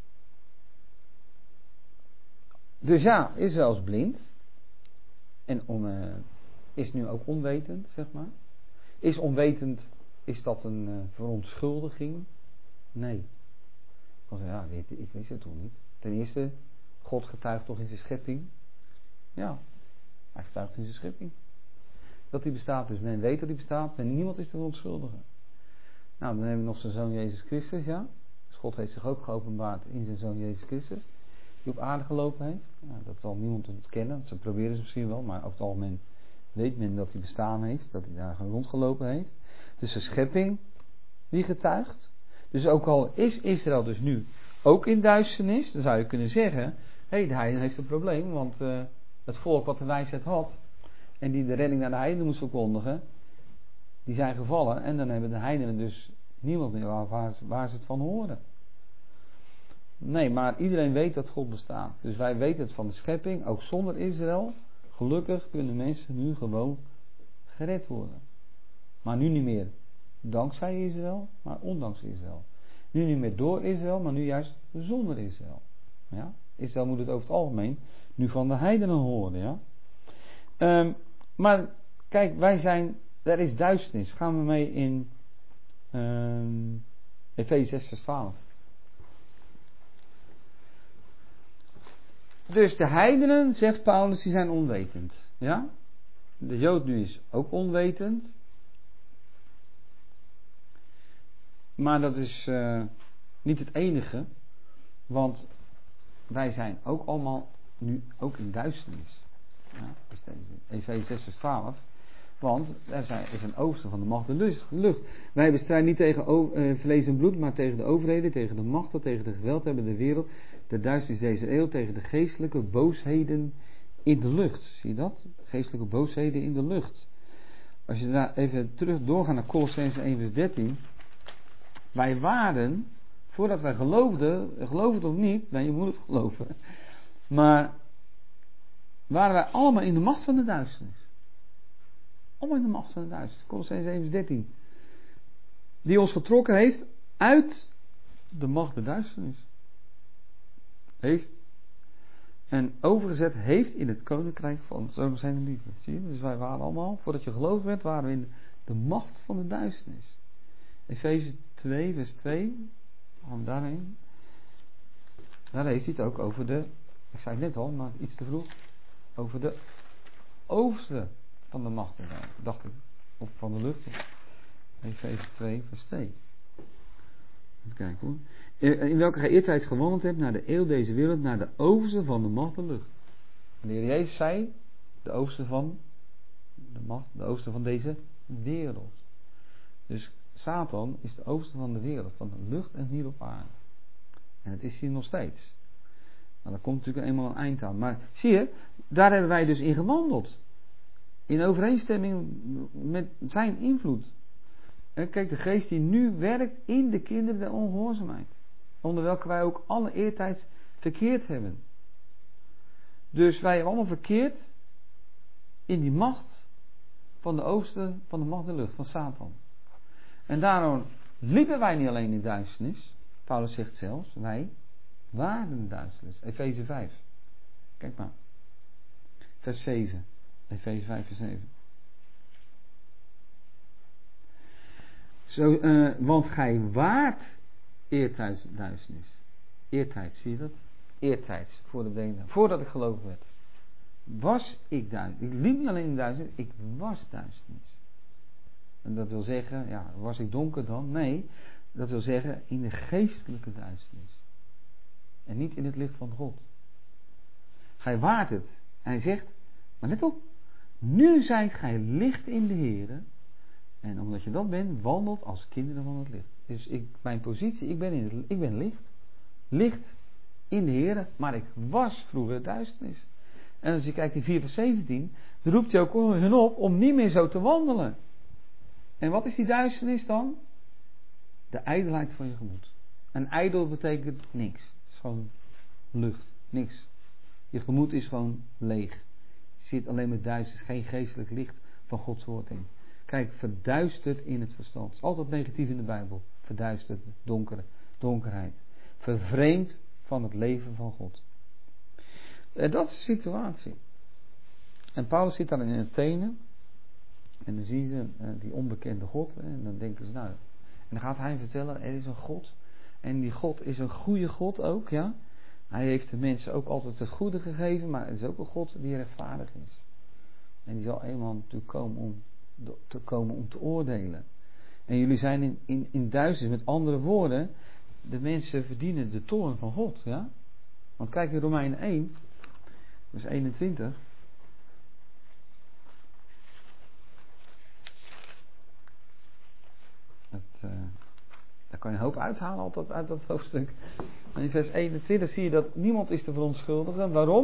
Dus ja, Israël is blind. En is nu ook onwetend, zeg maar. Is onwetend, is dat een verontschuldiging? Nee. Dan zeg je, ja, ik wist het toch niet. Ten eerste, God getuigt toch in zijn schepping? Ja, hij getuigt in zijn schepping. Dat hij bestaat, dus men weet dat hij bestaat en niemand is te verontschuldigen. Nou, dan hebben we nog zijn Zoon Jezus Christus, ja. Dus God heeft zich ook geopenbaard in zijn Zoon Jezus Christus, die op aarde gelopen heeft. Nou, dat zal niemand ontkennen, ze proberen ze misschien wel, maar over het algemeen weet men dat hij bestaan heeft, dat hij daar rondgelopen heeft. Dus de schepping die getuigt. Dus ook al is Israël dus nu ook in duisternis, dan zou je kunnen zeggen, de heiden heeft een probleem, want het volk wat de wijsheid had en die de redding naar de heidenen moest verkondigen, die zijn gevallen en dan hebben de heidenen dus niemand meer waar ze het van horen. Nee, maar iedereen weet dat God bestaat. Dus wij weten het van de schepping, ook zonder Israël. Gelukkig kunnen mensen nu gewoon gered worden. Maar nu niet meer dankzij Israël, maar ondanks Israël. Nu niet meer door Israël, maar nu juist zonder Israël. Ja? Israël moet het over het algemeen nu van de heidenen horen. Ja? Maar kijk, er is duisternis. Gaan we mee in Efeze 6 vers 12. Dus de heidenen, zegt Paulus, die zijn onwetend. Ja? De Jood nu is ook onwetend. Maar dat is niet het enige. Want wij zijn ook allemaal nu ook in duisternis. Ja, Efeze 6 vers 12. Want er is een overste van de macht de lucht. Wij bestrijden niet tegen vlees en bloed, maar tegen de overheden, tegen de machten, tegen de geweldhebbende wereld, de duisternis deze eeuw, tegen de geestelijke boosheden in de lucht. Zie je dat? Geestelijke boosheden in de lucht. Als je daar even terug doorgaat naar Kolossenzen 1 vers 13. Wij waren, voordat wij geloofden, geloof het of niet, je moet het geloven, maar waren wij allemaal in de macht van de duisternis. Allemaal in de macht van de duisternis. Kolossenzen 1 vers 13. Die ons getrokken heeft uit de macht der duisternis. Heeft en overgezet heeft in het koninkrijk van Zoon zijn liefde. Zie je? Dus wij waren allemaal, voordat je geloofd werd, waren we in de macht van de duisternis. Efeze 2 vers 2. Gaan we daarheen. Daar heeft hij het ook over ik zei het net al, maar iets te vroeg, over de overste van de macht, dacht ik, of van de lucht. Efeze 2 vers 2. Even kijken hoor. In welke gij eertijds gewandeld hebt naar de eeuw deze wereld, naar de overste van de macht de lucht. En de Heer Jezus zei, de overste van de macht, de overste van deze wereld. Dus Satan is de overste van de wereld, van de lucht en hier op aarde. En het is hier nog steeds. Nou, daar komt natuurlijk eenmaal een eind aan. Maar zie je, daar hebben wij dus in gewandeld. In overeenstemming met zijn invloed. En kijk, de geest die nu werkt in de kinderen der ongehoorzaamheid. Onder welke wij ook alle eertijds verkeerd hebben. Dus wij hebben allemaal verkeerd in die macht van de overste van de macht der lucht, van Satan. En daarom liepen wij niet alleen in duisternis. Paulus zegt zelfs, wij waren in duisternis. Efeze 5. Kijk maar. Vers 7. Efeze 5 vers 7. Want gij waart eertijds duisternis. Eertijds, zie je dat? Eertijds, voordat ik geloofd werd. Was ik duisternis. Ik liep niet alleen in duisternis, ik was duisternis. En dat wil zeggen, ja, was ik donker dan? Nee, dat wil zeggen in de geestelijke duisternis. En niet in het licht van God. Gij waart het. En hij zegt, maar let op, nu zijt gij licht in de Here. En omdat je dat bent, wandelt als kinderen van het licht. Dus mijn positie, ik ben licht. Licht in de Here, maar ik was vroeger duisternis. En als je kijkt in 4 vers 17, dan roept hij ook hun op om niet meer zo te wandelen. En wat is die duisternis dan? De ijdelheid van je gemoed. En ijdel betekent niks. Het is gewoon lucht. Niks. Je gemoed is gewoon leeg. Je zit alleen met duisternis. Geen geestelijk licht van Gods woord in. Kijk, verduisterd in het verstand. Het is altijd negatief in de Bijbel. Verduisterd, donkerheid. Vervreemd van het leven van God. En dat is de situatie. En Paulus zit daar in Athene. En dan zien ze die onbekende God. En dan denken ze, nou. En dan gaat hij vertellen, er is een God. En die God is een goede God ook, ja. Hij heeft de mensen ook altijd het goede gegeven, maar het is ook een God die rechtvaardig is. En die zal eenmaal natuurlijk komen om te oordelen. En jullie zijn in duisternis, met andere woorden, de mensen verdienen de toorn van God. Ja? Want kijk in Romeinen 1, vers 21. Daar kan je een hoop uithalen altijd uit dat hoofdstuk. En in vers 21 zie je dat niemand is te verontschuldigen. Waarom?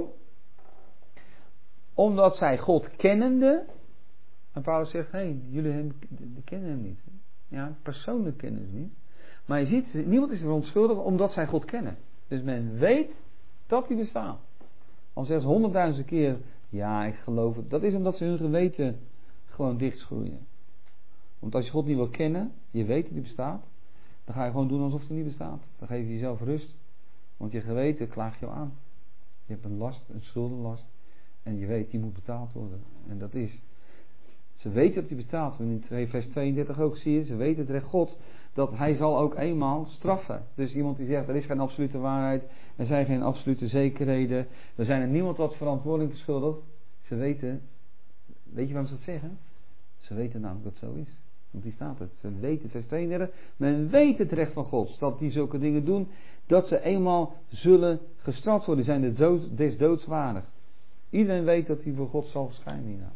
Omdat zij God kennende. En Paulus zegt, jullie kennen hem niet. Ja, persoonlijk kennen ze niet. Maar je ziet, niemand is te verontschuldigen omdat zij God kennen. Dus men weet dat hij bestaat. Al zeggen ze 100.000 keer, ja, ik geloof het. Dat is omdat ze hun geweten gewoon dichtschroeien. Want als je God niet wil kennen, je weet dat hij bestaat, dan ga je gewoon doen alsof hij niet bestaat. Dan geef je jezelf rust. Want je geweten klaagt jou aan. Je hebt een last, een schuldenlast. En je weet, die moet betaald worden. En dat is. Ze weten dat hij bestaat. Want in vers 32 ook zie je, ze weten het recht God, dat hij zal ook eenmaal straffen. Dus iemand die zegt, er is geen absolute waarheid, er zijn geen absolute zekerheden, er zijn er niemand wat verantwoording verschuldigd. Ze weten, weet je waarom ze dat zeggen? Ze weten namelijk dat het zo is. Want die staat het. Ze weten, vers 32, men weet het recht van God, dat die zulke dingen doen, dat ze eenmaal zullen gestraft worden, zijn des doods waardig. Iedereen weet dat hij voor God zal verschijnen hierna.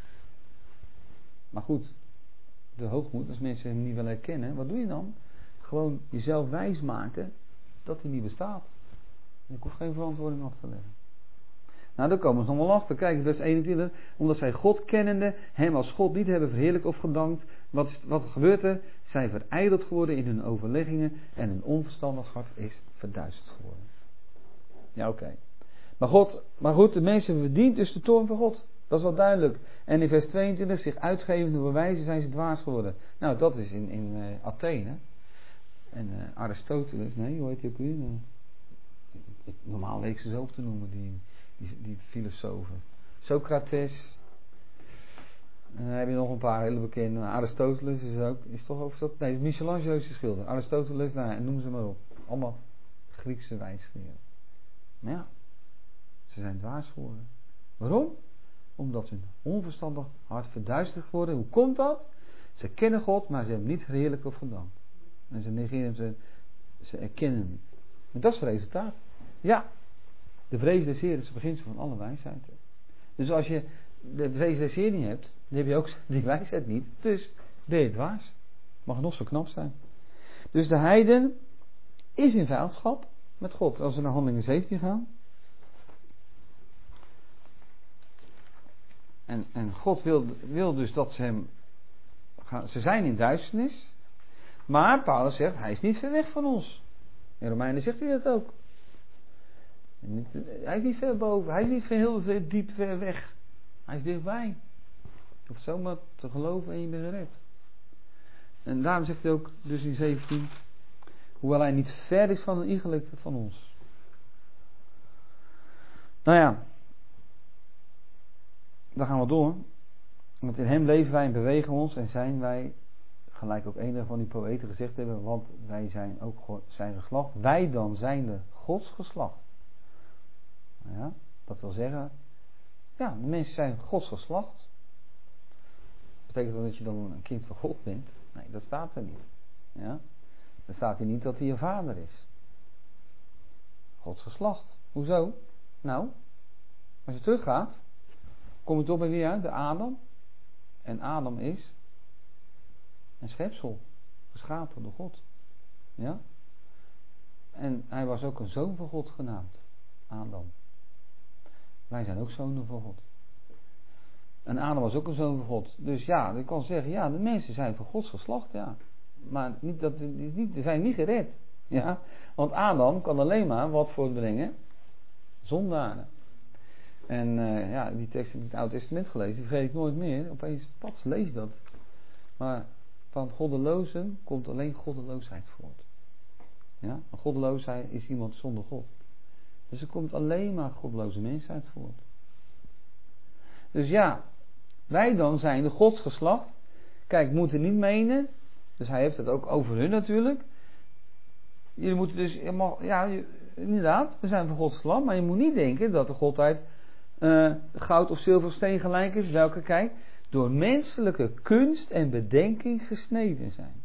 Maar goed, de hoogmoed, als mensen hem niet willen herkennen, wat doe je dan? Gewoon jezelf wijsmaken dat hij niet bestaat. En ik hoef geen verantwoording af te leggen. Nou, daar komen ze nog wel achter. Kijk, vers 21. Omdat zij God kennende, hem als God niet hebben verheerlijkt of gedankt. Wat gebeurt er? Zij verijdeld geworden in hun overleggingen en hun onverstandig hart is verduisterd geworden. Ja, oké. Maar goed, de mensen verdient dus de toorn van God. Dat is wel duidelijk. En in vers 22, zich uitgevende bewijzen zijn ze dwaas geworden. Nou, dat is in Athene. En Aristoteles, nee, hoe heet die ook weer? Normaal leek ze zo op te noemen, die filosofen. Socrates. En dan heb je nog een paar hele bekende. Aristoteles is toch overstad? Nee, Michelangelo is de schilder. Aristoteles, nou, noem ze maar op. Allemaal Griekse wijsgeren. Maar ja, ze zijn dwaas geworden. Waarom? Omdat hun onverstandig hart verduisterd geworden. Hoe komt dat? Ze kennen God, maar ze hebben hem niet verheerlijkt of gedankt. En ze negeren hem, ze erkennen hem niet. En dat is het resultaat. Ja, de vrees des Heeren is het beginsel van alle wijsheid. Dus als je de vrees des Heeren niet hebt, dan heb je ook die wijsheid niet. Dus ben je dwaas. Mag nog zo knap zijn. Dus de heiden is in vijandschap met God. Als we naar Handelingen 17 gaan. En God wil dus dat ze hem gaan. Ze zijn in duisternis. Maar Paulus zegt, hij is niet ver weg van ons. In Romeinen zegt hij dat ook. Hij is niet ver boven. Hij is niet heel diep ver weg. Hij is dichtbij. Je hoeft zomaar te geloven en je bent gered. En daarom zegt hij ook dus in 17. Hoewel hij niet ver is van een ingelikte van ons. Nou ja. Dan gaan we door. Want in hem leven wij en bewegen ons en zijn wij, gelijk ook enige van die poëten gezegd hebben, want wij zijn ook zijn geslacht. Wij dan zijn de Gods geslacht. Ja, dat wil zeggen, ja, de mensen zijn Gods geslacht. Betekent dat je dan een kind van God bent? Nee, dat staat er niet. Ja? Er staat hier niet dat hij je vader is. Gods geslacht. Hoezo? Nou, als je teruggaat, kom je toch bij wie uit? De Adam. En Adam is een schepsel. Geschapen door God. Ja? En hij was ook een zoon van God genaamd. Adam. Wij zijn ook zonen van God. En Adam was ook een zoon van God. Dus ja, ik kan zeggen, ja, de mensen zijn van Gods geslacht, ja. Maar ze zijn niet gered. Ja? Want Adam kan alleen maar wat voortbrengen? Zondaren. En ja, die tekst heb ik in het Oude Testament gelezen, die vergeet ik nooit meer. Opeens, pas lees je dat. Maar van goddelozen komt alleen goddeloosheid voort. Ja? Een goddeloosheid is iemand zonder God. Dus er komt alleen maar goddeloze mensheid voort. Dus ja, wij dan zijn de godsgeslacht. Kijk, moeten niet menen. Dus hij heeft het ook over hun natuurlijk. Jullie moeten dus, ja, inderdaad, we zijn van Gods lam, maar je moet niet denken dat de godheid goud of zilver of steen gelijk is, welke, kijk, door menselijke kunst en bedenking gesneden zijn.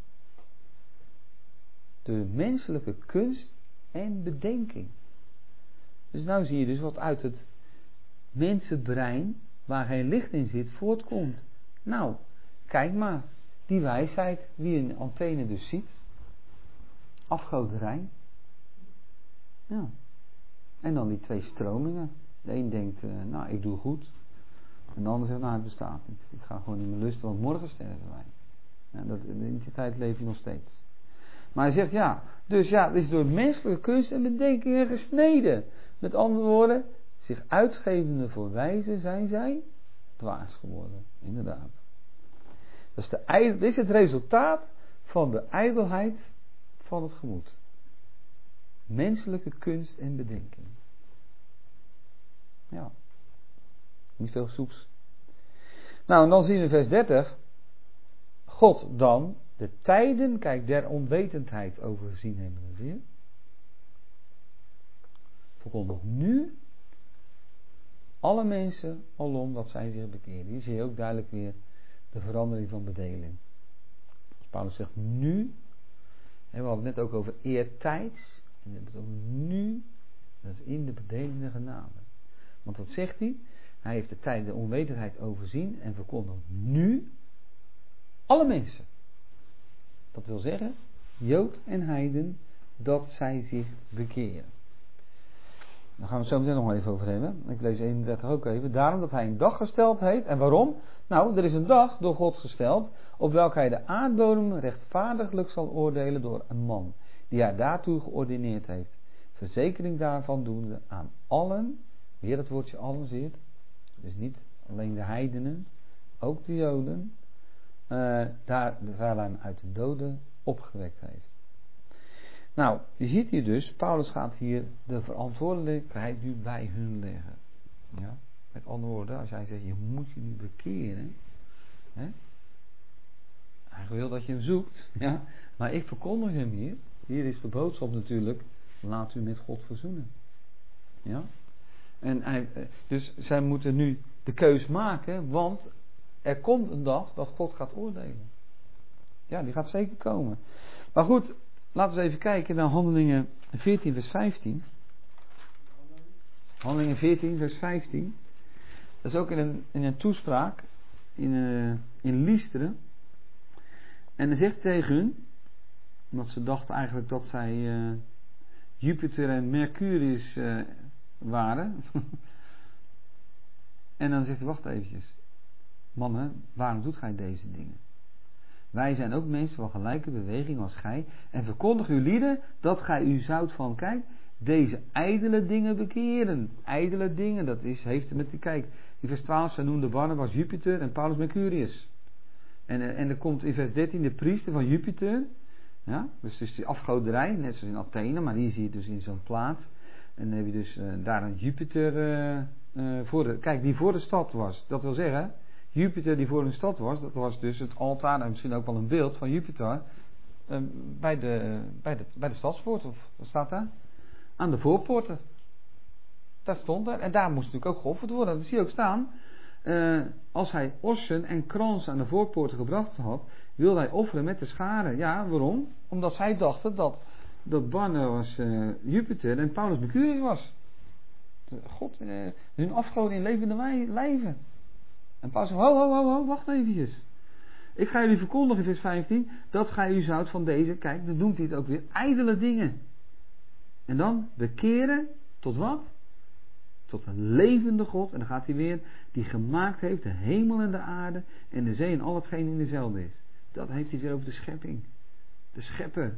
Door menselijke kunst en bedenking. Dus nou zie je dus wat uit het mensenbrein, waar geen licht in zit, voortkomt. Nou, kijk maar, die wijsheid, wie een antenne dus ziet, afgoderij. Ja. En dan die twee stromingen. De een denkt, nou, ik doe goed. En de ander zegt, nou, het bestaat niet. Ik ga gewoon niet meer lusten, want morgen sterven wij. Ja, in die tijd leef je nog steeds. Maar hij zegt, ja, dus ja, het is door menselijke kunst en bedenkingen gesneden. Met andere woorden, zich uitgevende voor wijze zijn zij dwaas geworden. Inderdaad. Dat is het resultaat van de ijdelheid van het gemoed. Menselijke kunst en bedenking. Ja. Niet veel soeps. Nou, en dan zien we in vers 30. God dan de tijden, kijk, der onwetendheid overgezien hebben. Zie je? Verkondigt nu alle mensen alom dat zij zich bekeren. Hier zie je ook duidelijk weer de verandering van bedeling. Als Paulus zegt nu, we hadden het net ook over eertijds, en we hebben het over nu, dat is in de bedeling der genade. Want wat zegt hij? Hij heeft de tijd de onwetendheid overzien en verkondigt nu alle mensen. Dat wil zeggen, Jood en heiden, dat zij zich bekeren. Daar gaan we het zo meteen nog even over hebben. Ik lees 31 ook even. Daarom dat hij een dag gesteld heeft. En waarom? Nou, er is een dag door God gesteld, op welke hij de aardbodem rechtvaardiglijk zal oordelen door een man, die hij daartoe geordineerd heeft. Verzekering daarvan doende aan allen, weer dat woordje allen zit, dus niet alleen de heidenen, ook de Joden, daar hij hem uit de doden opgewekt heeft. Nou, je ziet hier dus, Paulus gaat hier de verantwoordelijkheid nu bij hun leggen. Ja? Met andere woorden, als hij zegt, je moet je nu bekeren. Hè? Hij wil dat je hem zoekt. Ja? Maar ik verkondig hem hier. Hier is de boodschap natuurlijk, laat u met God verzoenen. Ja? En dus zij moeten nu de keus maken, want er komt een dag dat God gaat oordelen. Ja, die gaat zeker komen. Maar goed, laten we even kijken naar Handelingen 14 vers 15. Handelingen 14 vers 15. Dat is ook in een toespraak in Lystra. En dan zegt hij tegen hun, omdat ze dachten eigenlijk dat zij Jupiter en Mercurius waren. En dan zegt hij, wacht eventjes. Mannen, waarom doet gij deze dingen? Wij zijn ook mensen van gelijke beweging als gij. En verkondig uw lieden dat gij u zoudt van, kijk, deze ijdele dingen bekeren. Ijdele dingen, dat heeft met die, kijk, in vers 12, zij noemden Barnabas Jupiter en Paulus Mercurius. En er komt in vers 13 de priester van Jupiter. Ja, dus die afgoderij, net zoals in Athene, maar hier zie je dus in zo'n plaat. En dan heb je dus daar een Jupiter die voor de stad was. Dat wil zeggen, Jupiter die voor een stad was, dat was dus het altaar en misschien ook wel een beeld van Jupiter bij de stadspoort, of wat staat daar? Aan de voorpoorten. Daar stond er. En daar moest natuurlijk ook geofferd worden. Dat zie je ook staan. Als hij ossen en kransen aan de voorpoorten gebracht had, wilde hij offeren met de scharen. Ja, waarom? Omdat zij dachten dat Barnabas Jupiter en Paulus Mercurius was. God, hun afgoden in levende lijven. En Paulus zegt, ho, wacht eventjes. Ik ga jullie verkondigen in vers 15, dat gij u zoudt van deze, kijk, dan noemt hij het ook weer, ijdele dingen. En dan bekeren tot wat? Tot een levende God. En dan gaat hij weer, die gemaakt heeft de hemel en de aarde en de zee en al hetgeen in dezelfde is. Dat heeft hij weer over de schepping. De schepper.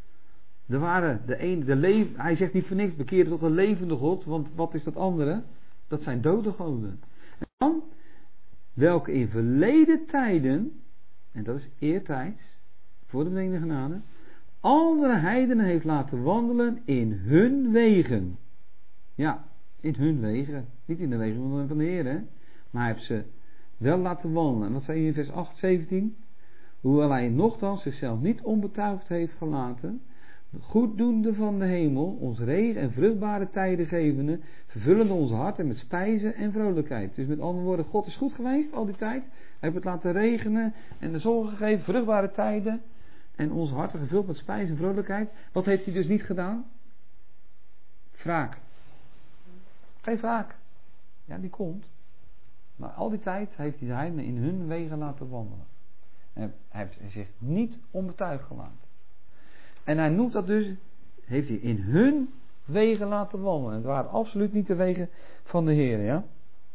Hij zegt niet voor niks, bekeren tot een levende God, want wat is dat andere? Dat zijn dode goden. En dan, welke in verleden tijden, en dat is eertijds, voor de bediening der genade, andere heidenen heeft laten wandelen in hun wegen. Ja, in hun wegen. Niet in de wegen van de Heer, hè? Maar hij heeft ze wel laten wandelen. En wat zei hij in vers 8, 17? Hoewel hij nochtans zichzelf niet onbetuigd heeft gelaten, goeddoende van de hemel, ons regen en vruchtbare tijden gevende, vervullende onze harten met spijzen en vrolijkheid. Dus met andere woorden, God is goed geweest al die tijd. Hij heeft het laten regenen en de zon gegeven, vruchtbare tijden. En onze harten gevuld met spijs en vrolijkheid. Wat heeft hij dus niet gedaan? Wraak. Geen wraak. Ja, die komt. Maar al die tijd heeft hij de heidenen in hun wegen laten wandelen. En hij heeft zich niet onbetuigd gelaten. En hij noemt dat dus, heeft hij in hun wegen laten wandelen. Het waren absoluut niet de wegen van de Heer, ja.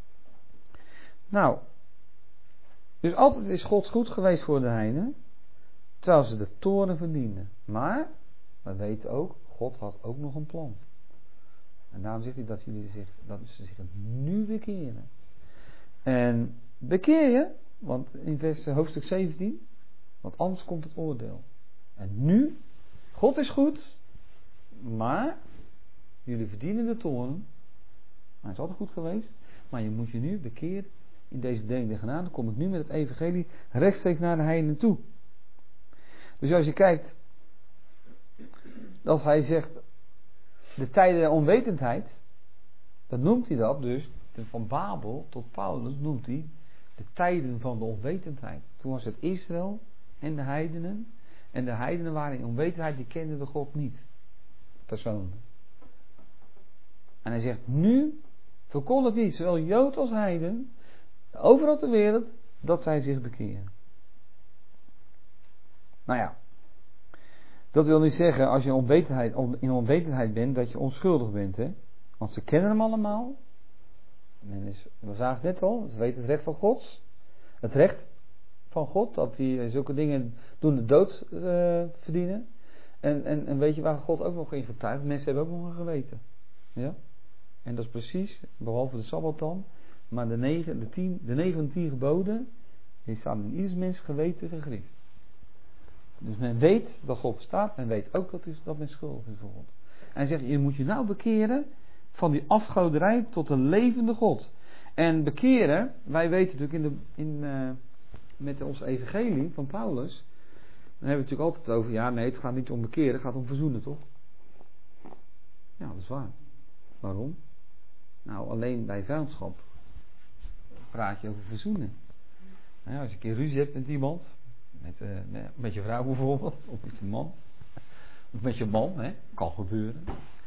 Nou, dus altijd is God goed geweest voor de heidenen, terwijl ze de toorn verdienden. Maar, we weten ook, God had ook nog een plan. En daarom zegt hij dat ze zich nu bekeren. En bekeer je, want in hoofdstuk 17, want anders komt het oordeel. En nu, God is goed, maar jullie verdienen de toorn. Hij is altijd goed geweest, maar je moet je nu bekeren in deze deling der genade. Dan kom ik nu met het evangelie rechtstreeks naar de heidenen toe. Dus als je kijkt, als hij zegt de tijden der onwetendheid, dan noemt hij dat dus, van Babel tot Paulus noemt hij de tijden van de onwetendheid. Toen was het Israël en de heidenen. En de heidenen waren in onwetendheid, die kenden de God niet. Persoonlijk. En hij zegt, nu verkondigt niet, zowel Jood als heiden, overal ter wereld, dat zij zich bekeren. Nou ja, dat wil niet zeggen, als je in onwetendheid bent, dat je onschuldig bent. Hè? Want ze kennen hem allemaal. We zagen het net al, ze weten het recht van God. Het recht van God, dat die zulke dingen doen de dood verdienen. En weet je waar God ook nog in getuigt? Mensen hebben ook nog een geweten. Ja? En dat is precies, behalve de Sabbat dan, maar de 9 van de 10 geboden, die staan in ieders mens geweten gegrift. Dus men weet dat God bestaat, men weet ook dat men schuldig is voor God. En hij zegt, je moet je nou bekeren van die afgoderij tot de levende God. En bekeren, wij weten natuurlijk met ons evangelie van Paulus, dan hebben we het natuurlijk altijd over, ja nee, het gaat niet om bekeren, het gaat om verzoenen, toch? Ja, dat is waar. Waarom? Nou, alleen bij vijandschap praat je over verzoenen. Nou, als je een keer ruzie hebt met iemand, met je vrouw bijvoorbeeld, of met je man, of met je man, hè, kan gebeuren.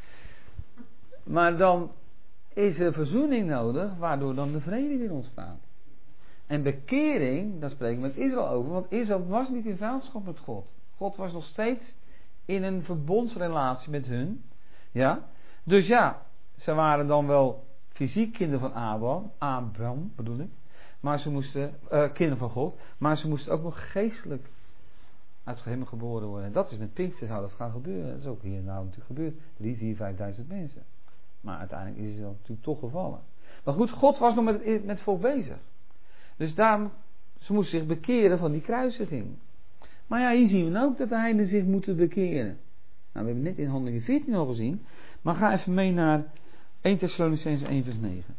Maar dan is er verzoening nodig, waardoor dan de vrede weer ontstaat. En bekering, daar spreken we met Israël over, want Israël was niet in vijandschap met God. God was nog steeds in een verbondsrelatie met hun. Ja? Dus ja, ze waren dan wel fysiek kinderen van Abraham bedoel ik. Maar ze moesten, kinderen van God, maar ze moesten ook nog geestelijk uit hem geboren worden. En dat is met Pinkster zou dat gaan gebeuren. Dat is ook hier nou natuurlijk gebeurd. 3, 4, 5.000 mensen. Maar uiteindelijk is het natuurlijk toch gevallen. Maar goed, God was nog met het volk bezig. Dus daarom, ze moesten zich bekeren van die kruisiging. Maar ja, hier zien we ook dat de heidenen zich moeten bekeren. Nou, we hebben net in Handelingen 14 al gezien. Maar ga even mee naar 1 Thessalonicenzen 1 vers 9.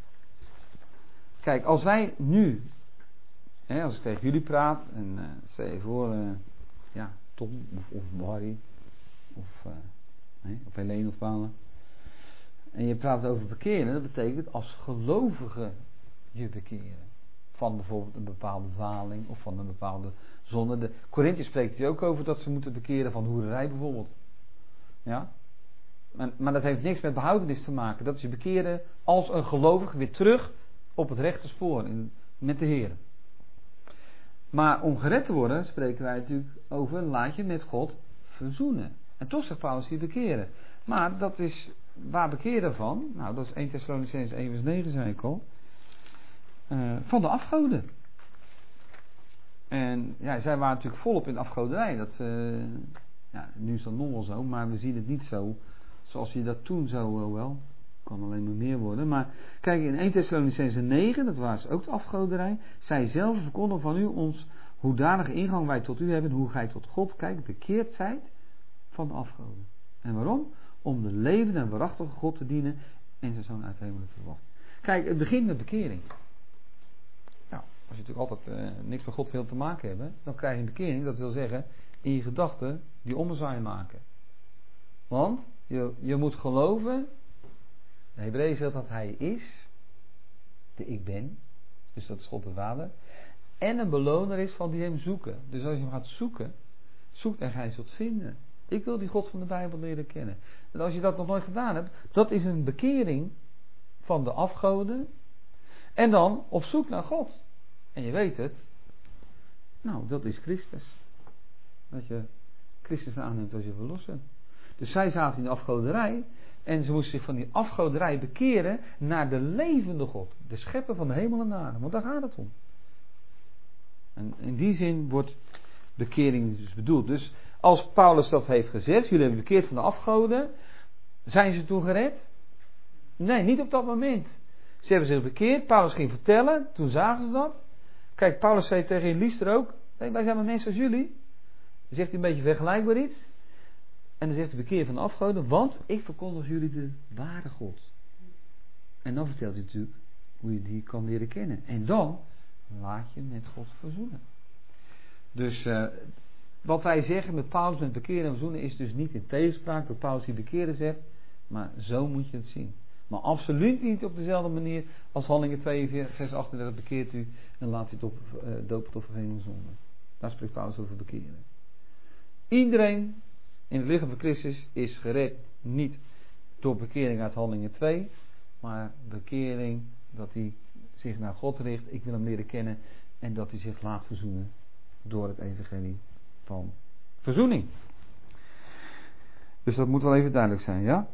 Kijk, als wij nu, als ik tegen jullie praat, en stel je voor, Tom of Barry, of Helene of Paula, en je praat over bekeren, dat betekent als gelovige je bekeren. Van bijvoorbeeld een bepaalde dwaling of van een bepaalde zonde. De Korinthe spreekt hier ook over dat ze moeten bekeren van hoererij bijvoorbeeld. Ja? Maar dat heeft niks met behoudenis te maken. Dat is je bekeren als een gelovige weer terug op het rechte spoor met de Heer. Maar om gered te worden spreken wij natuurlijk over laat je met God verzoenen. En toch zegt Paulus hier bekeren. Maar dat is waar bekeren van? Nou, dat is 1 Thessalonicenzen 1 vers 9 zei ik al. Van de afgoden. En ja, zij waren natuurlijk volop in afgoderij. Nu is dat nog wel zo, maar we zien het niet zo zoals je dat toen zo wel. Kan alleen maar meer worden. Maar kijk, in 1 Thessalonicenzen 9, dat was ook de afgoderij. Zij zelf verkondigen van u ons hoedanige ingang wij tot u hebben, hoe gij tot God kijkt, bekeerd zijt van de afgoden. En waarom? Om de levende en waarachtige God te dienen en zijn zoon uit de hemel te verwachten. Kijk, het begint met bekering. Nou, als je natuurlijk altijd niks met God wil te maken hebben, dan krijg je een bekering. Dat wil zeggen, in je gedachten die ommezwaai maken. Want je moet geloven, de Hebreeën zegt dat hij is, de ik ben, dus dat is God de Vader, en een beloner is van die hem zoeken. Dus als je hem gaat zoeken, zoekt en gij zult vinden. Ik wil die God van de Bijbel leren kennen. En als je dat nog nooit gedaan hebt, dat is een bekering van de afgoden. En dan op zoek naar God. En je weet het. Nou, dat is Christus. Dat je Christus aanneemt als je verlosser. Dus zij zaten in de afgoderij. En ze moesten zich van die afgoderij bekeren naar de levende God. De schepper van de hemel en de aarde. Want daar gaat het om. En in die zin wordt bekering dus bedoeld. Dus als Paulus dat heeft gezegd, jullie hebben bekeerd van de afgoden, zijn ze toen gered? Nee, niet op dat moment. Ze hebben zich bekeerd, Paulus ging vertellen, toen zagen ze dat. Kijk, Paulus zei tegen Lystra ook, hey, wij zijn maar mensen als jullie. Dan zegt hij een beetje vergelijkbaar iets. En dan zegt hij bekeer van de afgoden, want ik verkondig jullie de ware God. En dan vertelt hij natuurlijk hoe je die kan leren kennen. En dan laat je met God verzoenen. Dus wat wij zeggen met Paulus met bekeren en verzoenen is dus niet in tegenspraak dat Paulus die bekeren zegt, maar zo moet je het zien. Maar absoluut niet op dezelfde manier als Handelingen 2 vers 38 bekeert u en laat u het op dopen tot vergeving van zonde. Daar spreekt Paulus over bekeren. Iedereen in het lichaam van Christus is gered niet door bekering uit Handelingen 2, maar bekering dat hij zich naar God richt, ik wil hem leren kennen en dat hij zich laat verzoenen door het evangelie van verzoening. Dus dat moet wel even duidelijk zijn, ja?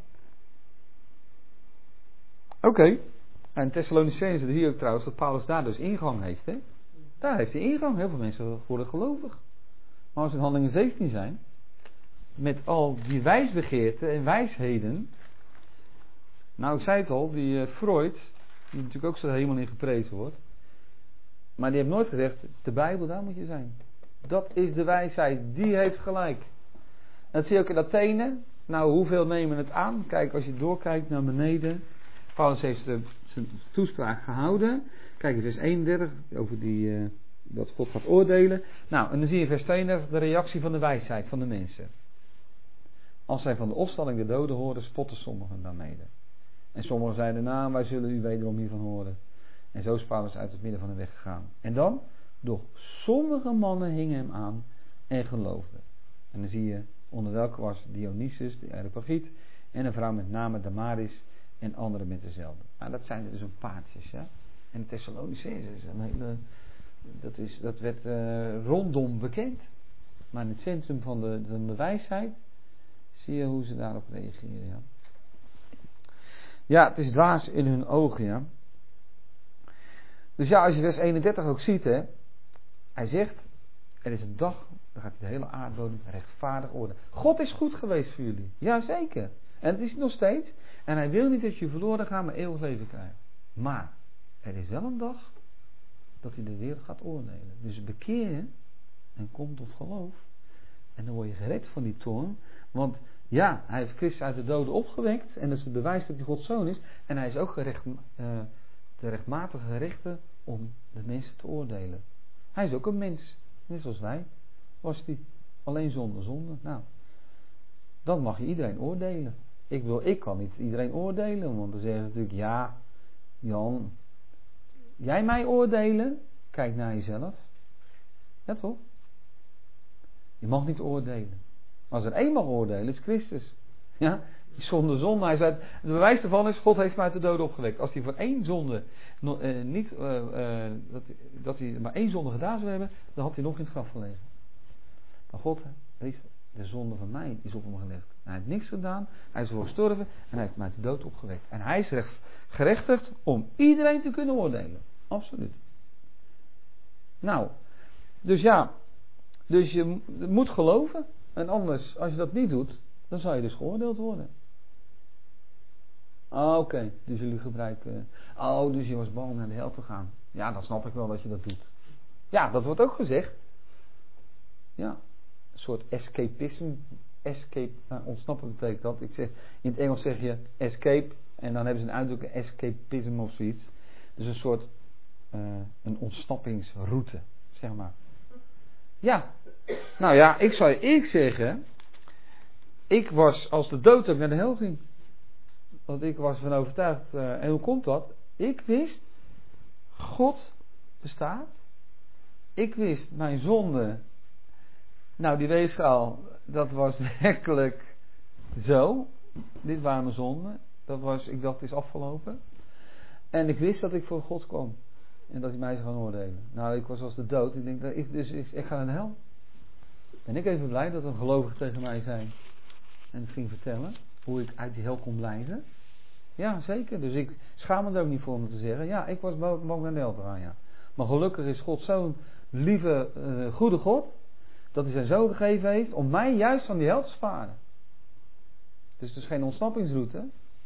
Oké. En Thessalonicenzen zie je ook trouwens dat Paulus daar dus ingang heeft, hè? Daar heeft hij ingang. Heel veel mensen worden gelovig. Maar als we in Handelingen 17 zijn, met al die wijsbegeerten en wijsheden. Nou, ik zei het al, die Freud, die natuurlijk ook zo de hemel in geprezen wordt. Maar die heeft nooit gezegd, de Bijbel, daar moet je zijn. Dat is de wijsheid, die heeft gelijk. En dat zie je ook in Athene. Nou, hoeveel nemen het aan? Kijk, als je doorkijkt naar beneden. Paulus heeft zijn toespraak gehouden. Kijk in vers 31, over dat God gaat oordelen. Nou, en dan zie je in vers 32 de reactie van de wijsheid van de mensen. Als zij van de opstanding der doden hoorden, spotten sommigen daarmee. En sommigen zeiden, nou, wij zullen u wederom hiervan horen. En zo is Paulus uit het midden van de weg gegaan. En dan, doch sommige mannen hingen hem aan en geloofden. En dan zie je, onder welke was Dionysius, de Areopagiet, en een vrouw met name Damaris en anderen met dezelfde. Nou, dat zijn dus een paardjes, ja. En de Thessalonicenzen is een hele, dat werd rondom bekend. Maar in het centrum van de wijsheid zie je hoe ze daarop reageren, ja. Ja, het is dwaas in hun ogen, ja. Dus ja, als je vers 31 ook ziet, hè. Hij zegt, er is een dag, dan gaat hij de hele aardbodem rechtvaardig oordelen. God is goed geweest voor jullie. Jazeker. En het is nog steeds. En hij wil niet dat je verloren gaat, maar eeuwig leven krijgt. Maar, er is wel een dag dat hij de wereld gaat oordelen. Dus bekeer je en kom tot geloof. En dan word je gered van die toorn. Want ja, hij heeft Christus uit de doden opgewekt. En dat is het bewijs dat hij Gods zoon is. En hij is ook de rechtmatige rechter om de mensen te oordelen. Hij is ook een mens. Net zoals wij was hij. Alleen zonder zonde. Nou, dan mag je iedereen oordelen. Ik kan niet iedereen oordelen. Want dan zeggen ze natuurlijk, ja, Jan, jij mij oordelen? Kijk naar jezelf. Ja toch? Je mag niet oordelen. Als er één mag oordelen, is Christus. Ja, zonder zonde. Hij zei, het bewijs ervan is, God heeft mij uit de doden opgewekt. Als hij voor één zonde dat hij maar één zonde gedaan zou hebben, dan had hij nog in het graf gelegen. Maar God, weet, de zonde van mij is op hem gelegd. Hij heeft niks gedaan, hij is ervoor gestorven en hij heeft mij uit de dood opgewekt. En hij is gerechtigd om iedereen te kunnen oordelen. Absoluut. Nou, dus ja, dus je moet geloven. En anders, als je dat niet doet, dan zal je dus geoordeeld worden. Oké, dus jullie gebruiken. Dus je was bang om naar de hel te gaan. Ja, dan snap ik wel dat je dat doet. Ja, dat wordt ook gezegd. Ja, een soort escapisme. Ontsnappen betekent dat. In het Engels zeg je escape. En dan hebben ze een uitdrukking escapism of zoiets. Dus een soort een ontsnappingsroute, zeg maar. Ja, nou ja, ik zou zeggen, ik was als de dood ook naar de hel ging. Want ik was van overtuigd. En hoe komt dat? Ik wist, God bestaat. Ik wist, mijn zonde, nou die weegschaal, dat was werkelijk zo. Dit waren mijn zonden. Ik dacht, het is afgelopen. En ik wist dat ik voor God kwam. En dat hij mij zou gaan oordelen. Nou, ik was als de dood. Ik denk, ik ga naar de hel. Ben ik even blij dat een gelovige tegen mij zei. En het ging vertellen hoe ik uit die hel kon blijven. Ja, zeker. Dus ik schaam me er ook niet voor om te zeggen. Ja, ik was bang naar de hel te gaan, ja. Maar gelukkig is God zo'n lieve, goede God. Dat hij zijn zoon gegeven heeft om mij juist van die hel te sparen. Dus het is geen ontsnappingsroute.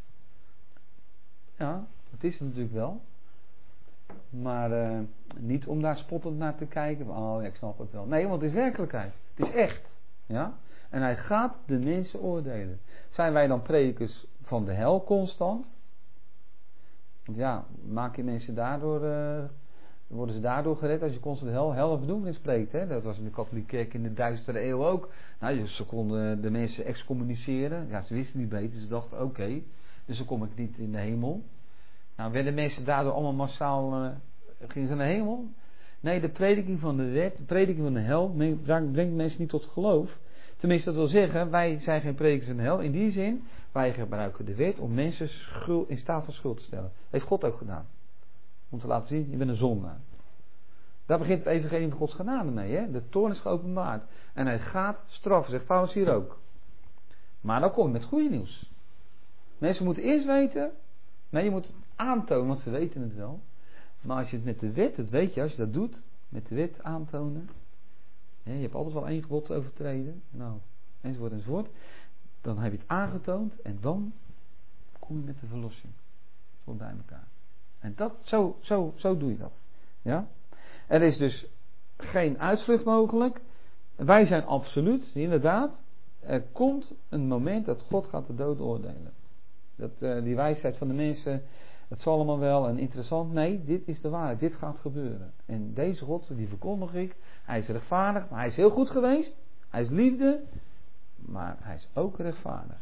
Ja, dat is het natuurlijk wel. Maar niet om daar spottend naar te kijken. Oh ja, ik snap het wel. Nee, want het is werkelijkheid. Het is echt. Ja? En hij gaat de mensen oordelen. Zijn wij dan predikers van de hel constant? Want ja, maak je mensen daardoor... worden ze daardoor gered als je constant hel of bedoeling spreekt. Hè? Dat was in de katholieke kerk in de duistere eeuw ook. Nou, ze konden de mensen excommuniceren. Ja, ze wisten niet beter. Ze dachten, oké, dus dan kom ik niet in de hemel. Nou, werden mensen daardoor allemaal massaal... gingen ze naar de hemel? Nee, de prediking van de wet, de prediking van de hel... brengt mensen niet tot geloof. Tenminste, dat wil zeggen, wij zijn geen predikers van de hel. In die zin, wij gebruiken de wet om mensen in staat van schuld te stellen. Dat heeft God ook gedaan. Om te laten zien, je bent een zondaar. Daar begint het evangelie van Gods genade mee. Hè? De toorn is geopenbaard. En hij gaat straffen, zegt Paulus hier ook. Maar dan kom je met goede nieuws. Mensen moeten eerst weten. Nee, je moet het aantonen, want ze weten het wel. Maar als je het met de wet, dat weet je, als je dat doet, met de wet aantonen. Hè, je hebt altijd wel één gebod te overtreden. Nou, enzovoort. Dan heb je het aangetoond en dan kom je met de verlossing. Zo bij elkaar. En dat, zo doe je dat. Ja? Er is dus geen uitvlucht mogelijk. Wij zijn absoluut, inderdaad. Er komt een moment dat God gaat de dood oordelen. Die wijsheid van de mensen, het zal allemaal wel en interessant. Nee, dit is de waarheid. Dit gaat gebeuren. En deze God, die verkondig ik. Hij is rechtvaardig, maar hij is heel goed geweest. Hij is liefde, maar hij is ook rechtvaardig.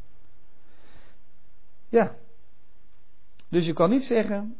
Ja. Dus je kan niet zeggen...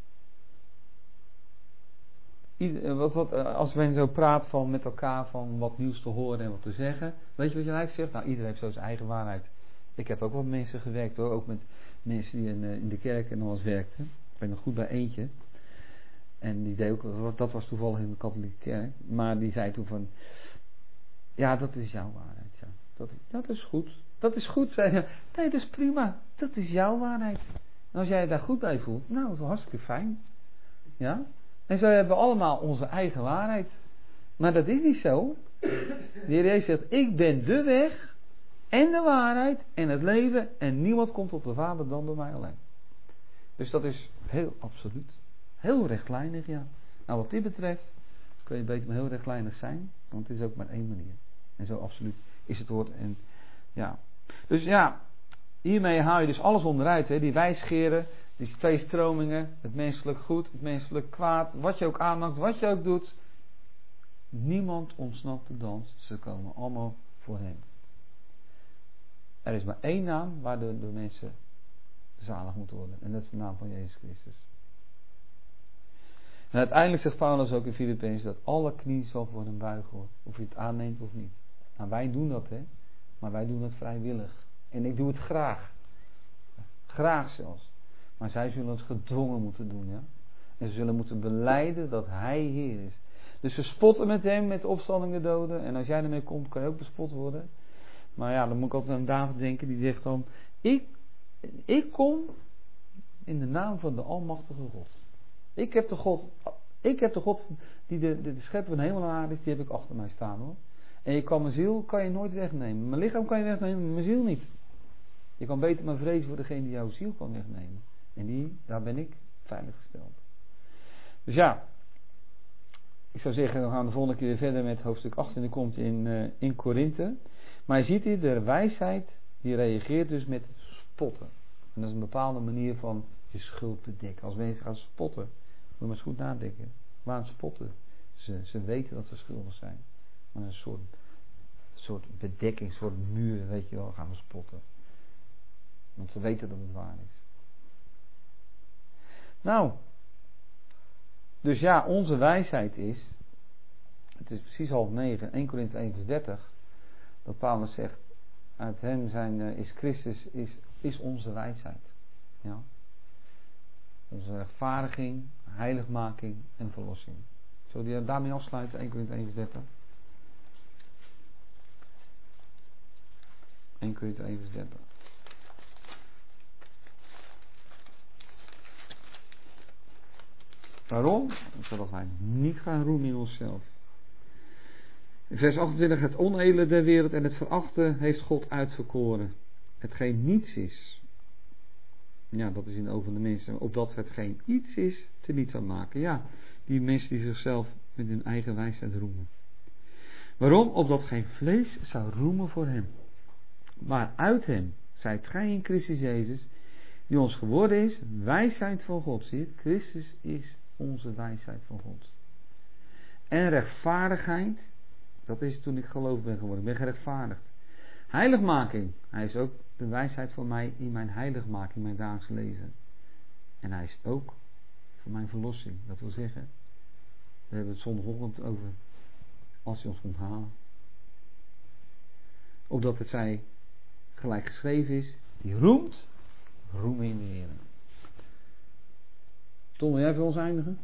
als men zo praat van met elkaar van wat nieuws te horen en wat te zeggen. Weet je wat je eigenlijk zegt? Nou, iedereen heeft zo zijn eigen waarheid. Ik heb ook wel met mensen gewerkt hoor. Ook met mensen die in de kerk en alles werkten. Ik ben nog goed bij eentje. En die deed ook, dat was toevallig in de katholieke kerk. Maar die zei toen van... Ja, dat is jouw waarheid. Ja. Dat is goed. Dat is goed, zei hij. Nee, dat is prima. Dat is jouw waarheid. En als jij je daar goed bij voelt, nou, dat is hartstikke fijn. Ja? En zo hebben we allemaal onze eigen waarheid. Maar dat is niet zo. De Heer Jezus zegt, ik ben de weg en de waarheid en het leven en niemand komt tot de Vader dan door mij alleen. Dus dat is heel absoluut. Heel rechtlijnig, ja. Nou, wat dit betreft kun je beter maar heel rechtlijnig zijn, want het is ook maar één manier. En zo absoluut is het woord. En ja. Dus ja, hiermee haal je dus alles onderuit, hè? Die wijsgeren. Die twee stromingen, het menselijk goed, het menselijk kwaad, wat je ook aanmaakt, wat je ook doet. Niemand ontsnapt de dans, ze komen allemaal voor hem. Er is maar één naam waar de mensen zalig moeten worden. En dat is de naam van Jezus Christus. En uiteindelijk zegt Paulus ook in Filippenzen dat alle knie zal voor hem buigen hoor. Of je het aanneemt of niet. Nou, wij doen dat hè. Maar wij doen dat vrijwillig. En ik doe het graag. Graag zelfs. Maar zij zullen het gedwongen moeten doen, ja. En ze zullen moeten belijden dat hij Heer is. Dus ze spotten met hem, met de opstanding der doden. En als jij ermee komt, kan je ook bespot worden. Maar ja, dan moet ik altijd aan David denken. Die zegt dan, ik kom in de naam van de almachtige God. Ik heb de God die de schepper van hemel en aarde is, die heb ik achter mij staan hoor. En mijn ziel kan je nooit wegnemen. Mijn lichaam kan je wegnemen, maar mijn ziel niet. Je kan beter maar vrezen voor degene die jouw ziel kan wegnemen. En daar ben ik veilig gesteld. Dus ja, ik zou zeggen, we gaan de volgende keer weer verder met hoofdstuk 8 en dan komt in Korinthe. Maar je ziet hier, de wijsheid, die reageert dus met spotten. En dat is een bepaalde manier van je schuld bedekken. Als mensen gaan spotten, moet je maar eens goed nadenken. Waarom spotten? Ze weten dat ze schuldig zijn. Maar een soort soort bedekking, een soort muur, weet je wel, gaan we spotten. Want ze weten dat het waar is. Nou, dus ja, onze wijsheid is, het is precies 8:30, 1 Korinthe 1 vers 30, dat Paulus zegt, uit hem is Christus, is onze wijsheid. Ja. Onze rechtvaardiging, heiligmaking en verlossing. Zullen we daarmee afsluiten, 1 Korinthe 1 vers 30? 1 Korinthe 1 vers 30. Waarom? Zodat wij niet gaan roemen in onszelf. In vers 28, het onedele der wereld en het verachten heeft God uitverkoren. Hetgeen niets is. Ja, dat is in de ogen van de mensen. Opdat hetgeen iets is, te niet zou maken. Ja, die mensen die zichzelf met hun eigen wijsheid roemen. Waarom? Opdat geen vlees zou roemen voor hem. Maar uit hem zijt gij in Christus Jezus, die ons geworden is, wijsheid van God. Zie je? Christus is onze wijsheid van God. En rechtvaardigheid, dat is toen ik geloof ben geworden. Ik ben gerechtvaardigd. Heiligmaking, hij is ook de wijsheid voor mij in mijn heiligmaking, in mijn dagelijks leven. En hij is ook voor mijn verlossing. Dat wil zeggen, we hebben het zondagochtend over, als hij ons komt halen. Opdat het zij gelijk geschreven is, die roemt, roemen in de Heer. Tom, wil jij voor ons eindigen?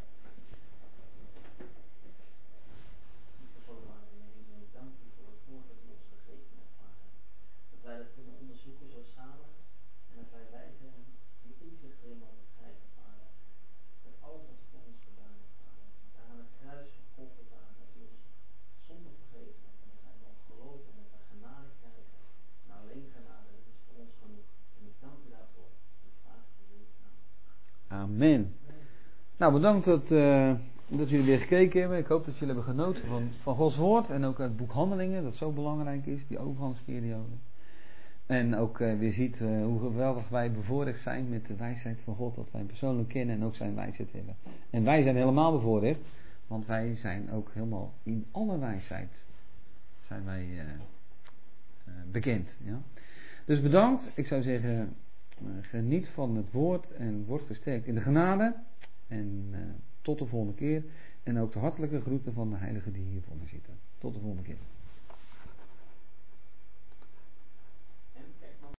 Dank u voor het woord dat u ons gegeven hebt, Vader. Dat wij dat kunnen onderzoeken zo samen. En dat wij wijzen en die inzicht erin mogen krijgen, Vader. Dat alles wat u voor ons gedaan hebt, Vader. Daar aan het kruis van Golgotha, dat u ons zonde vergeven hebt. En dat wij mogen geloven en dat wij genade krijgen. En alleen genade, dat is voor ons genoeg. En ik dank u daarvoor. In het Vader van Jezus' naam. Amen. Nou, bedankt dat jullie weer gekeken hebben. Ik hoop dat jullie hebben genoten van Gods woord. En ook het boek Handelingen, dat zo belangrijk is, die overgangsperiode. En ook weer ziet hoe geweldig wij bevoorrecht zijn met de wijsheid van God. Dat wij hem persoonlijk kennen en ook zijn wijsheid hebben. En wij zijn helemaal bevoorrecht. Want wij zijn ook helemaal in alle wijsheid zijn wij bekend. Ja? Dus bedankt. Ik zou zeggen, geniet van het woord en word gesterkt in de genade. En tot de volgende keer. En ook de hartelijke groeten van de heiligen die hier voor me zitten. Tot de volgende keer.